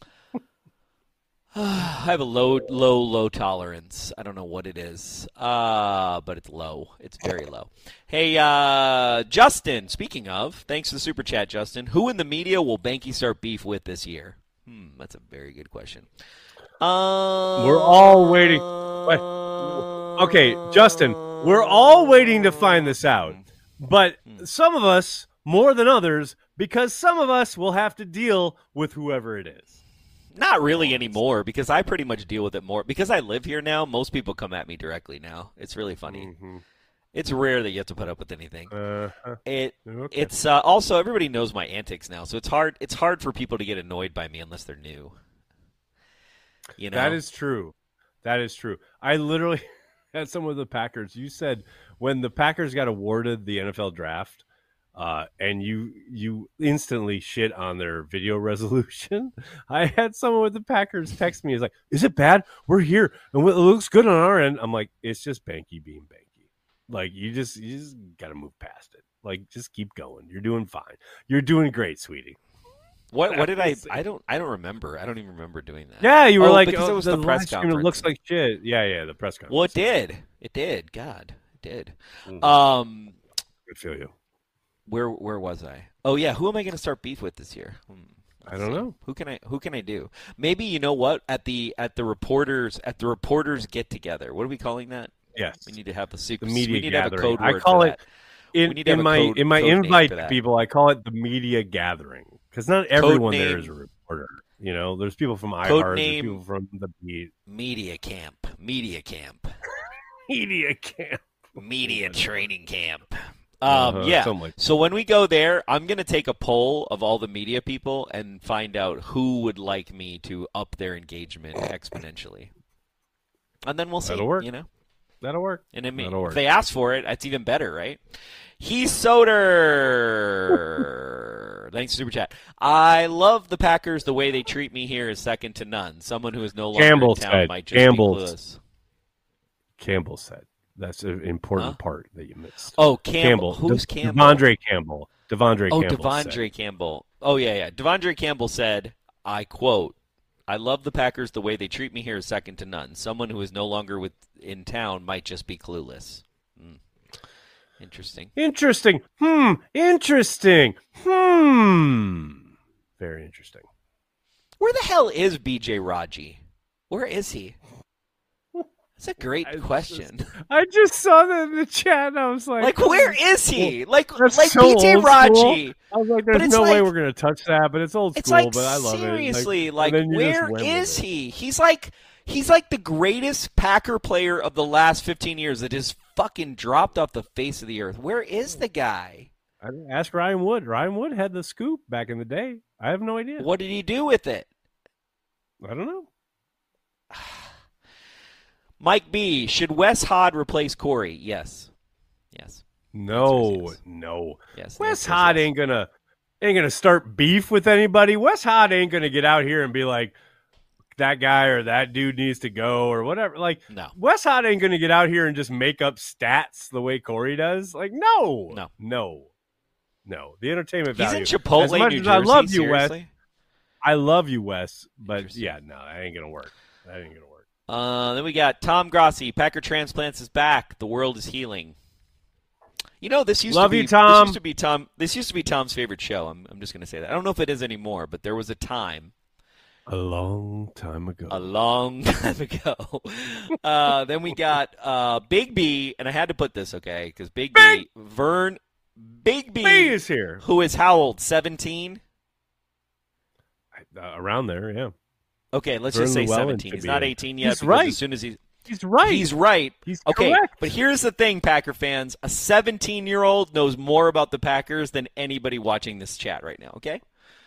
I have a low, low, low tolerance. I don't know what it is, uh, but it's low. It's very low. Hey, uh, Justin, speaking of, thanks for the super chat, Justin. Who in the media will Banky start beef with this year? Hmm, that's a very good question. Uh, We're all waiting. Wait. Okay, Justin, we're all waiting to find this out. But some of us more than others, because some of us will have to deal with whoever it is. Not really anymore, because I pretty much deal with it more. Because I live here now, most people come at me directly now. It's really funny. Mm-hmm. It's rare that you have to put up with anything. Uh-huh. It Okay. it's uh, also everybody knows my antics now, so it's hard. It's hard for people to get annoyed by me unless they're new. You know, That is true. That is true. I literally had someone with the Packers. You said when the Packers got awarded the N F L draft, uh, and you you instantly shit on their video resolution. I had someone with the Packers text me. He's like, "Is it bad? We're here, and it looks good on our end." I'm like, "It's just Banky being Banky. Like you just you just got to move past it. Like just keep going. You're doing fine. You're doing great, sweetie." what what did I? I don't I don't remember. I don't even remember doing that. Yeah, you were Oh, like, because oh, it was the, the press live stream, conference. It looks like shit. Yeah, yeah, the press conference. Well, it did. It did. God, it did. Mhm. Um, I feel you. where where was I? Oh yeah, who am I going to start beef with this year? Hmm. I don't know. Who can I who can I do? Maybe you know what? At the at the reporters at the reporters get together. What are we calling that? Yes. We need to have the secret the media we need gathering. To have a code I word call for it that. in, We need to have in a my code- in my code name invite for to that. people. I call it the media gathering because not everyone there is a reporter. You know, there's people from Code iHeart, there's name- people from the beat, Media camp. Media camp. media camp. Media training camp. Um, Uh, yeah. something like that. So when we go there, I'm going to take a poll of all the media people and find out who would like me to up their engagement exponentially. And then we'll see. That'll work. You know? That'll work. And I mean, That'll work. if they ask for it, that's even better, right? Heath Soder. Thanks, Super Chat. I love the Packers. The way they treat me here is second to none. Someone who is no longer Campbell in town said. might just Campbell. be clueless. Campbell said. That's an important Huh? part that you missed. Oh, Campbell. Who's De- Campbell? Devondre Campbell. Devondre Oh, Campbell. Devondre said. Campbell. Oh, yeah, yeah. Devondre Campbell said, I quote, I love the Packers. The way they treat me here is second to none. Someone who is no longer with in town might just be clueless. Hmm. Interesting. Interesting. Hmm. Interesting. Hmm. Very interesting. Where the hell is B J Raji? Where is he? That's a great I question. Just, I just saw that in the chat and I was like, Like, where is he? Like, That's like so B J old Raji. school. I was like, But there's it's no way like- we're going to touch that, but it's old It's school, like, but I love seriously, it. like, and then you just where went with is it. he? He's like, he's like the greatest Packer player of the last fifteen years that just fucking dropped off the face of the earth. Where is the guy? I ask Ryan Wood. Ryan Wood had the scoop back in the day. I have no idea. What did he do with it? I don't know. Mike B, should Wes Hod replace Corey? Yes. Yes. No, yes. no. Yes. Wes Yes, yes, Hod yes. ain't gonna ain't gonna start beef with anybody. Wes Hod ain't gonna get out here and be like, that guy or that dude needs to go or whatever. Like, No. Wes Hod ain't gonna get out here and just make up stats the way Corey does. Like, no, No. no, no. The entertainment He's value. in Chipotle, as much New as Jersey. I love you, Wes. seriously? I love you, Wes. But Interesting. yeah, no, that ain't gonna work. That ain't gonna work. Uh, then we got Tom Grossi. Packer Transplants is back. The world is healing. You know, this used Love to be you, Tom. This used to be Tom. This used to be Tom's favorite show. I'm, I'm just going to say that. I don't know if it is anymore, but there was a time, A long time ago. a long time ago. uh, then we got uh, Big B, and I had to put this okay because Big, Big- B, Vern, Big B, B is here. who is how old? seventeen. Uh, around there, yeah. Okay, let's Vern just say Llewellyn seventeen. should He's be not in. eighteen yet. He's because right. As soon as he's He's right. He's right. He's okay, correct. but here's the thing, Packer fans. A seventeen-year-old knows more about the Packers than anybody watching this chat right now, okay?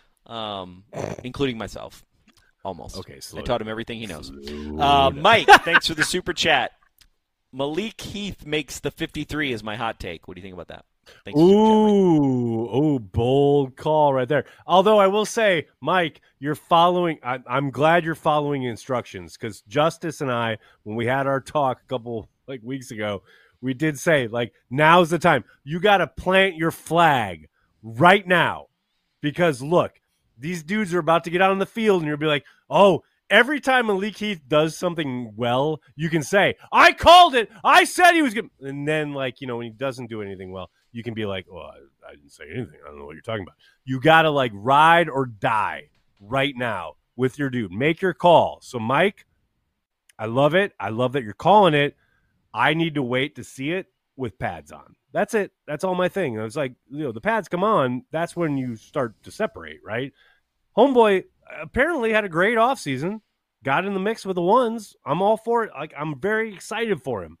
Um, including myself, almost. Okay, slow I taught him down. everything he knows. Slow Uh, down. Mike, thanks for the super chat. Malik Heath makes the fifty-three is my hot take. What do you think about that? Thanks for the super chat, Mike. Ooh, ooh, bold call right there. Although I will say, Mike, you're following. I, I'm glad you're following instructions because Justice and I, when we had our talk a couple like weeks ago, we did say like now's the time. You got to plant your flag right now because look, these dudes are about to get out on the field, and you'll be like, oh. Every time Malik Heath does something well, you can say, I called it. I said he was good. And then, like, you know, when he doesn't do anything well, you can be like, oh, I, I didn't say anything. I don't know what you're talking about. You got to, like, ride or die right now with your dude. Make your call. So, Mike, I love it. I love that you're calling it. I need to wait to see it with pads on. That's it. That's all my thing. I was like, you know, the pads come on. That's when you start to separate, right? Homeboy apparently had a great offseason, got in the mix with the ones. I'm all for it. Like, I'm very excited for him.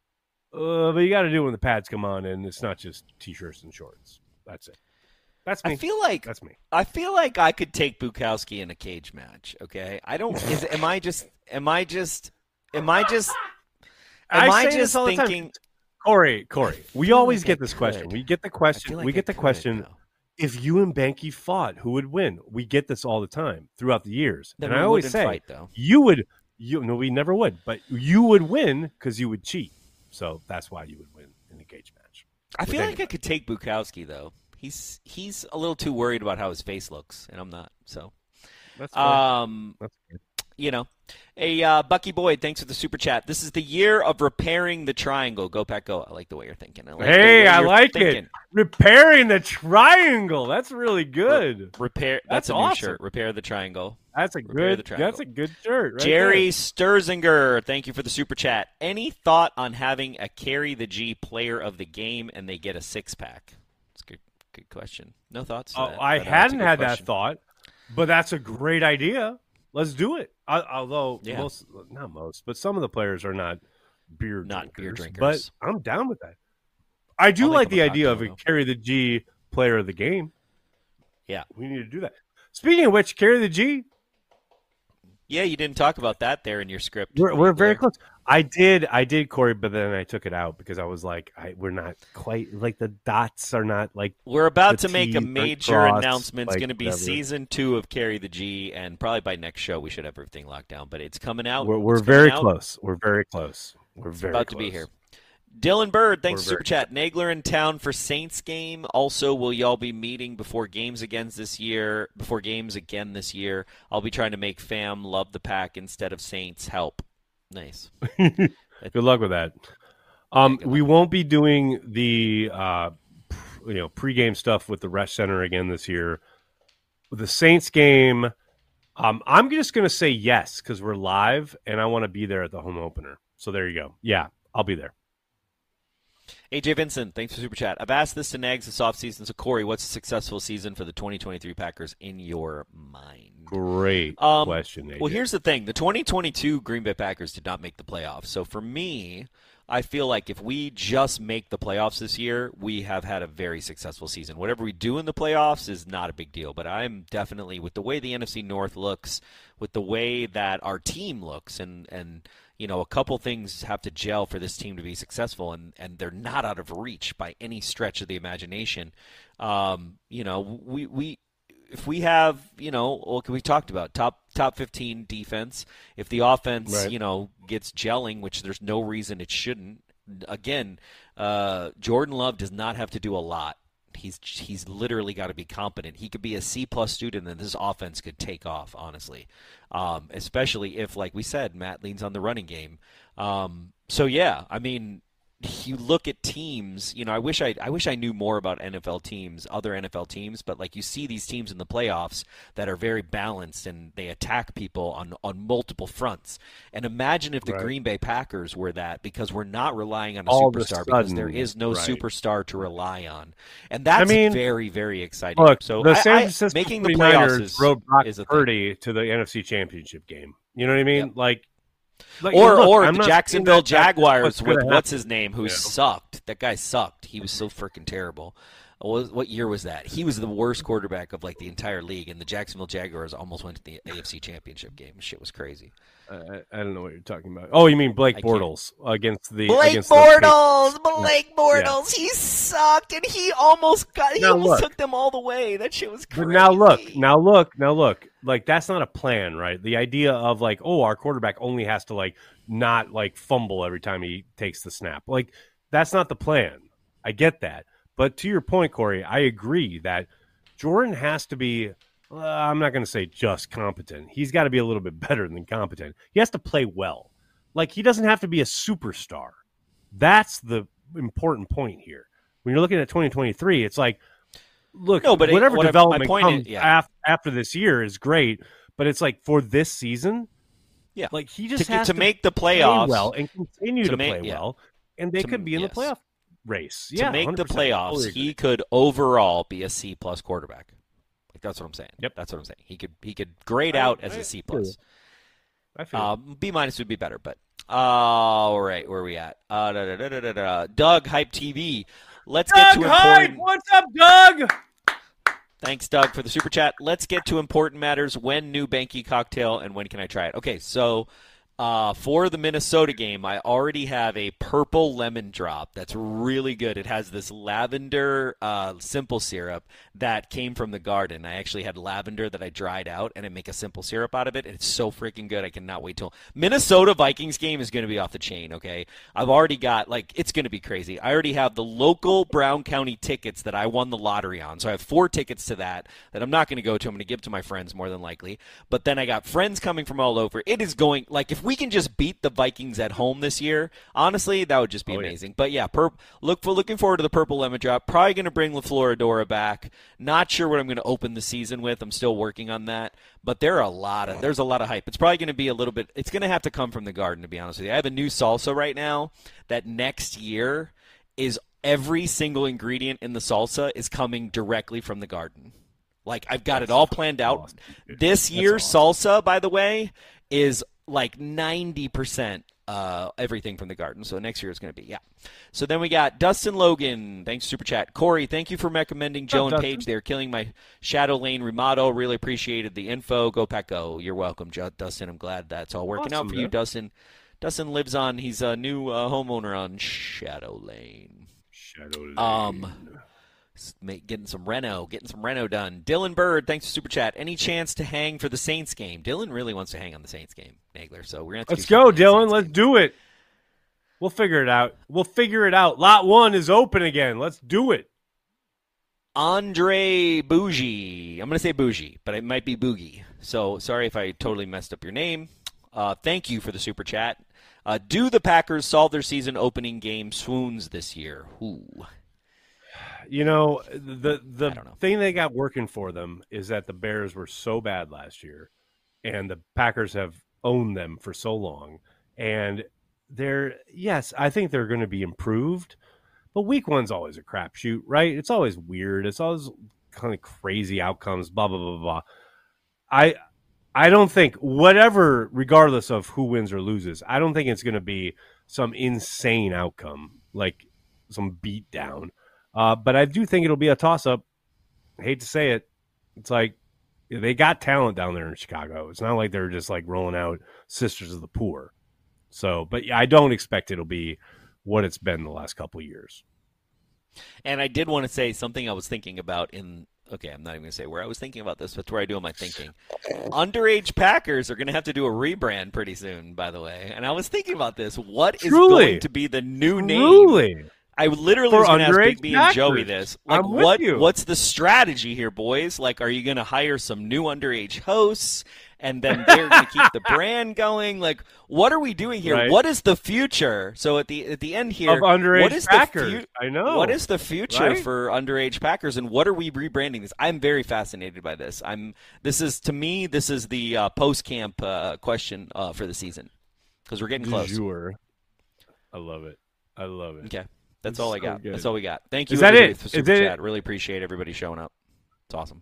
Uh, but you got to do it when the pads come on, and it's not just T-shirts and shorts. That's it. That's me. I feel like That's me. I feel like I could take Bukowski in a cage match. Okay, I don't. Is am I just? Am I just? Am I just? Am I I, say this just all the time. thinking? Corey, Corey, we feel always like get I this could. question. We get the I question. feel like we I get the could, question. though. If you and Banky fought, who would win? We get this all the time throughout the years. Then and we I always wouldn't say, fight, though. you would, you no, we never would, but you would win because you would cheat. So that's why you would win in a cage match. I with feel like I anybody. could take Bukowski though. He's he's a little too worried about how his face looks, and I'm not. So, That's fair. um, That's fair. you know. Hey, uh, Bucky Boyd, thanks for the super chat. This is the year of repairing the triangle. Go Pack Go. I like the way you're thinking. I like hey, I like thinking. it. Repairing the triangle. That's really good. Re- repair. That's, that's a awesome. new shirt. Repair the triangle. That's a Repair good. That's a good shirt. Right Jerry there. Sturzinger, thank you for the super chat. Any thought on having a Carry the G player of the game and they get a six pack? That's a good, good question. No thoughts? Oh, that, I but, uh, hadn't had question. that thought, but that's a great idea. Let's do it. I, although yeah. most, not most, but some of the players are not beer not drinkers, beer drinkers. But I'm down with that. I do I'll like the a idea cocktail, of a Carry the G player of the game. Yeah, we need to do that. Speaking of which, Carry the G. Yeah, you didn't talk about that there in your script. We're, we're very close. I did, I did, Corey, but then I took it out because I was like, I, we're not quite like the dots are not like. We're about to T make a major cross, announcement. It's like, going to be whatever. season two of Carry the G, and probably by next show we should have everything locked down. But it's coming out. We're, we're it's coming very out. close. We're very close. We're It's very about close. to be here. Dylan Bird, thanks for We're super chat. Nagler in town for Saints game. Also, will y'all be meeting before games again this year? Before games again this year, I'll be trying to make fam love the Pack instead of Saints. Help. Nice. Good luck with that. Um, we won't be doing the uh, you know pregame stuff with the Resch Center again this year. With the Saints game, um, I'm just going to say yes because we're live and I want to be there at the home opener. So there you go. Yeah, I'll be there. A J Vincent, thanks for super chat. I've asked this to Nags this offseason. So Corey, what's a successful season for the twenty twenty-three Packers in your mind? Great um, question, A J. Well, here's the thing. The twenty twenty-two Green Bay Packers did not make the playoffs. So for me, I feel like if we just make the playoffs this year, we have had a very successful season. Whatever we do in the playoffs is not a big deal. But I'm definitely, with the way the N F C North looks, with the way that our team looks, and, and you know, a couple things have to gel for this team to be successful, and, and they're not out of reach by any stretch of the imagination. Um, you know, we we if we have, you know, what we talked about, top top fifteen defense, if the offense, Right. you know, gets gelling, which there's no reason it shouldn't. Again, uh, Jordan Love does not have to do a lot. He's he's literally got to be competent. He could be a C plus student, and this offense could take off. Honestly, um, especially if, like we said, Matt leans on the running game. Um, so yeah, I mean, you look at teams. You know, I wish I I wish I knew more about N F L teams, other N F L teams. But like you see these teams in the playoffs that are very balanced and they attack people on on multiple fronts. And imagine if the Right. Green Bay Packers were that, because we're not relying on a All of a superstar, because sudden, there is no right. superstar to rely on, and that's I mean, very very exciting. Look, so the I- San I- Francisco making the playoffs forty-niners is, rode Brock is a thing. Purdy to the N F C Championship game. You know what I mean? Yep. Like, like, Or look, or I'm the not Jacksonville saying that that's Jaguars what's with gonna what's happen. his name, who Yeah. sucked. That guy sucked. He was so freaking terrible. What, what year was that? He was the worst quarterback of like the entire league, and the Jacksonville Jaguars almost went to the A F C Championship game. Shit was crazy. I, I don't know what you're talking about. Oh, you mean Blake I can't- Bortles against the Blake against the Bortles, Blake Yeah. Bortles, he sucked, and he almost got, he Now almost look. took them all the way. That shit was crazy. But now look, now look, now look. Like, that's not a plan, right? The idea of like, oh, our quarterback only has to like not like fumble every time he takes the snap. Like, that's not the plan. I get that. But to your point, Corey, I agree that Jordan has to be, uh, I'm not going to say just competent. He's got to be a little bit better than competent. He has to play well. Like, he doesn't have to be a superstar. That's the important point here. When you're looking at twenty twenty-three, it's like, look, No, but it- whatever what I- my development point comes is- yeah. af- after this year is great, but it's like for this season, Yeah. like he just To- has to to make the play playoffs, well and continue to to, make- play yeah. well, and they To- could be in yes. the playoff race. To Yeah, make one the hundred percent. playoffs, Totally he agree. could overall be a C plus quarterback. Like that's what I'm saying. Yep. That's what I'm saying. He could he could grade I- out as I a C feel you. plus. I feel Um, B minus would be better, but all right, where are we at? Uh, da, da, da, da, da, da. Doug Hype T V. Let's get Doug to Hyde, important. what's up, Doug? Thanks, Doug, for the super chat. Let's get to important matters. When new Banky cocktail, and when can I try it? Okay, so Uh, for the Minnesota game, I already have a purple lemon drop that's really good. It has this lavender uh, simple syrup that came from the garden. I actually had lavender that I dried out, and I make a simple syrup out of it. It's so freaking good. I cannot wait till Minnesota Vikings game is going to be off the chain, okay? I've already got, like, it's going to be crazy. I already have the local Brown County tickets that I won the lottery on. So I have four tickets to that that I'm not going to go to. I'm going to give to my friends more than likely. But then I got friends coming from all over. It is going, like, if we can just beat the Vikings at home this year, honestly, that would just be oh, amazing. Yeah. But yeah, perp, look for looking forward to the purple lemon drop. Probably going to bring LaFloradora back. Not sure what I'm going to open the season with. I'm still working on that. But there are a lot of there's a lot of hype. It's probably going to be a little bit. It's going to have to come from the garden, to be honest with you. I have a new salsa right now that next year is every single ingredient in the salsa is coming directly from the garden. Like I've got That's it all planned out. Awesome, this year's awesome. salsa, by the way, is like ninety percent uh, everything from the garden. So next year it's going to be, yeah. So then we got Dustin Logan. Thanks, Super Chat. Corey, thank you for recommending Joe oh, and Dustin. Paige. They're killing my Shadow Lane remodel. Really appreciated the info. Go Pack Go. You're welcome, Dustin. I'm glad that's all working awesome, out for man. you, Dustin. Dustin lives on, he's a new uh, homeowner on Shadow Lane. Shadow Lane. Um, Getting some reno, getting some reno done. Dylan Bird, thanks for Super Chat. Any chance to hang for the Saints game? Dylan really wants to hang on the Saints game, Nagler. So we're gonna have to let's go, Dylan. Let's game. do it. We'll figure it out. We'll figure it out. Lot one is open again. Let's do it. Andre Bougie. I'm gonna say Bougie, but it might be Boogie. So sorry if I totally messed up your name. Uh, thank you for the Super Chat. Uh, do the Packers solve their season opening game swoons this year? Ooh. You know, the the know. thing they got working for them is that the Bears were so bad last year, and the Packers have owned them for so long. And they're, yes, I think they're going to be improved, but week one's always a crapshoot, right? It's always weird. It's always kind of crazy outcomes, blah, blah, blah, blah. I, I don't think, whatever, regardless of who wins or loses, I don't think it's going to be some insane outcome, like some beatdown. Uh, but I do think it'll be a toss-up. I hate to say it. It's like they got talent down there in Chicago. It's not like they're just like rolling out Sisters of the Poor. So, but yeah, I don't expect it'll be what it's been the last couple of years. And I did want to say something I was thinking about in – okay, I'm not even going to say where I was thinking about this, but it's where I do all my thinking. Underage Packers are going to have to do a rebrand pretty soon, by the way. And I was thinking about this. What is Truly? going to be the new name? Truly? I literally For was going to ask Big B and Joey Packers. this. Like, I'm with what? you. What's the strategy here, boys? Like, are you going to hire some new underage hosts, and then they're going to keep the brand going? Like, what are we doing here? Right. What is the future? So at the at the end here, Of underage what is Packers. the fu- I know. What is the future Right? for underage Packers, and what are we rebranding this? I'm very fascinated by this. I'm. This is to me. This is the uh, post camp uh, question uh, for the season because we're getting close. Sure. I love it. I love it. Okay. That's It's all I so got. good. That's all we got. Thank you, Is that everybody, it? for Is Super that Chat. it? Really appreciate everybody showing up. It's awesome.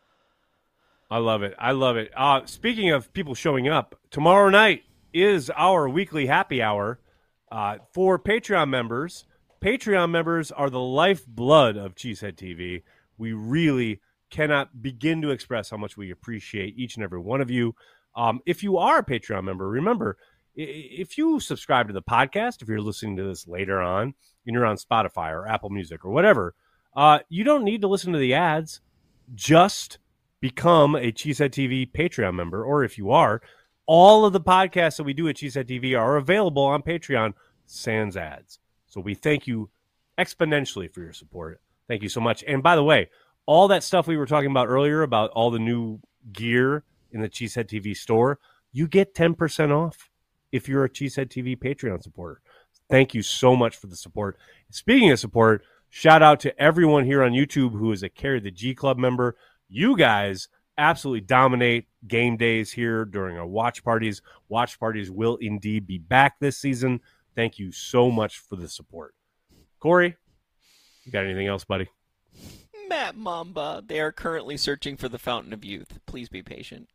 I love it. I love it. Uh, speaking of people showing up, tomorrow night is our weekly happy hour uh, for Patreon members. Patreon members are the lifeblood of Cheesehead T V. We really cannot begin to express how much we appreciate each and every one of you. Um, if you are a Patreon member, remember, i- if you subscribe to the podcast, if you're listening to this later on, and you're on Spotify or Apple Music or whatever, uh, you don't need to listen to the ads. Just become a Cheesehead T V Patreon member, or if you are, all of the podcasts that we do at Cheesehead T V are available on Patreon sans ads. So we thank you exponentially for your support. Thank you so much. And by the way, all that stuff we were talking about earlier about all the new gear in the Cheesehead T V store, you get ten percent off if you're a Cheesehead T V Patreon supporter. Thank you so much for the support. Speaking of support, shout out to everyone here on YouTube who is a Carry the G Club member. You guys absolutely dominate game days here during our watch parties. Watch parties will indeed be back this season. Thank you so much for the support. Corey, you got anything else, buddy? Matt Mamba, they are currently searching for the Fountain of Youth. Please be patient.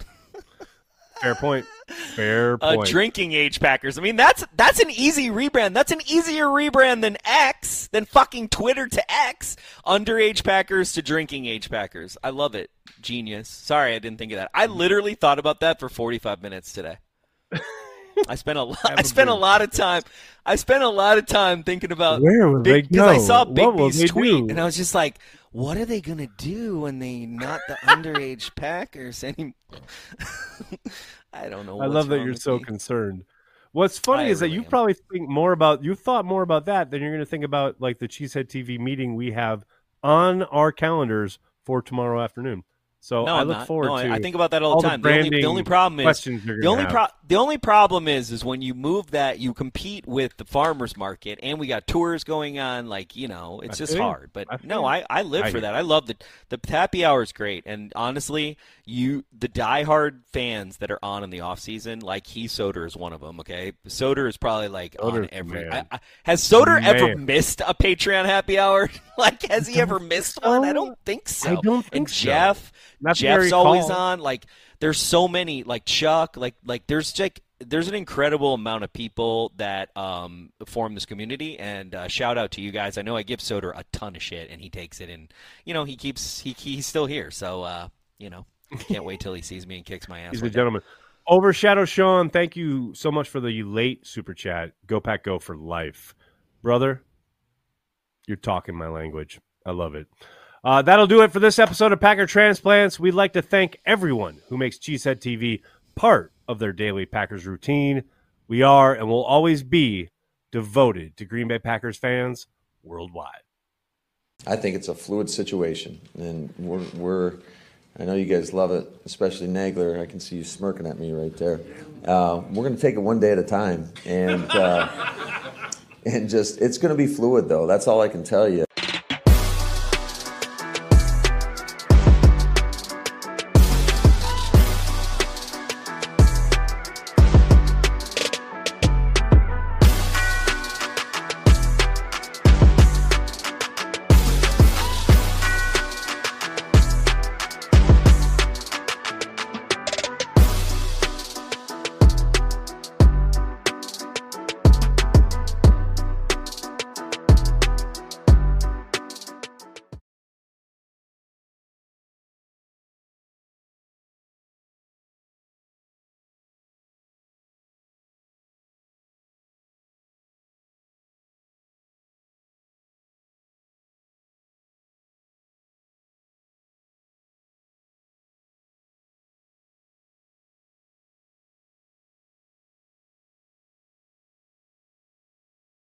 Fair point. Fair Uh, point. drinking age Packers. I mean, that's that's an easy rebrand. That's an easier rebrand than X, than fucking Twitter to X. Underage Packers to drinking age Packers. I love it. Genius. Sorry, I didn't think of that. I literally thought about that for forty-five minutes today. I spent a lot. I spent a lot of time. I spent a lot of time thinking about where will Big, they go? Because I saw Big What will B's they tweet, do? and I was just like, "What are they gonna do when they not the underage Packers anymore?" I don't know. I what's love that wrong you're with so me. concerned. What's funny I is that really you am. probably think more about you thought more about that than you're going to think about like the Cheesehead T V meeting we have on our calendars for tomorrow afternoon. So No, I I'm look not. forward no, to. I I think about that all, all the time. The, The, only, the only problem is questions you're the gonna only have. pro- the only problem is is when you move that you compete with the farmers market, and we got tours going on. Like you know, it's I just feel you. hard. But I feel no, you. I, I live I for hear that. I love the the happy hour is great. And honestly, you the diehard fans that are on in the off season, like Heath Soder is one of them. Okay, Soder is probably like on Soder's every. man. I, I, has Soder Man. ever missed a Patreon happy hour? Like, has he ever missed one? I don't think so. I don't think and so. Jeff. Not that I Jeff's always recall. on. Like, there's so many. Like Chuck. Like, like there's like there's an incredible amount of people that um, form this community. And uh, shout out to you guys. I know I give Soder a ton of shit, and he takes it, and you know he keeps he he's still here. So uh, you know, can't wait till he sees me and kicks my ass. He's one a day. gentleman. Overshadow Sean, thank you so much for the late super chat. Go Pack Go for life, brother. You're talking my language. I love it. Uh, that'll do it for this episode of Packer Transplants. We'd like to thank everyone who makes Cheesehead T V part of their daily Packers routine. We are and will always be devoted to Green Bay Packers fans worldwide. I think it's a fluid situation, and we're, we're I know you guys love it, especially Nagler. I can see you smirking at me right there. Uh, we're going to take it one day at a time, and uh, and just it's going to be fluid, though. That's all I can tell you.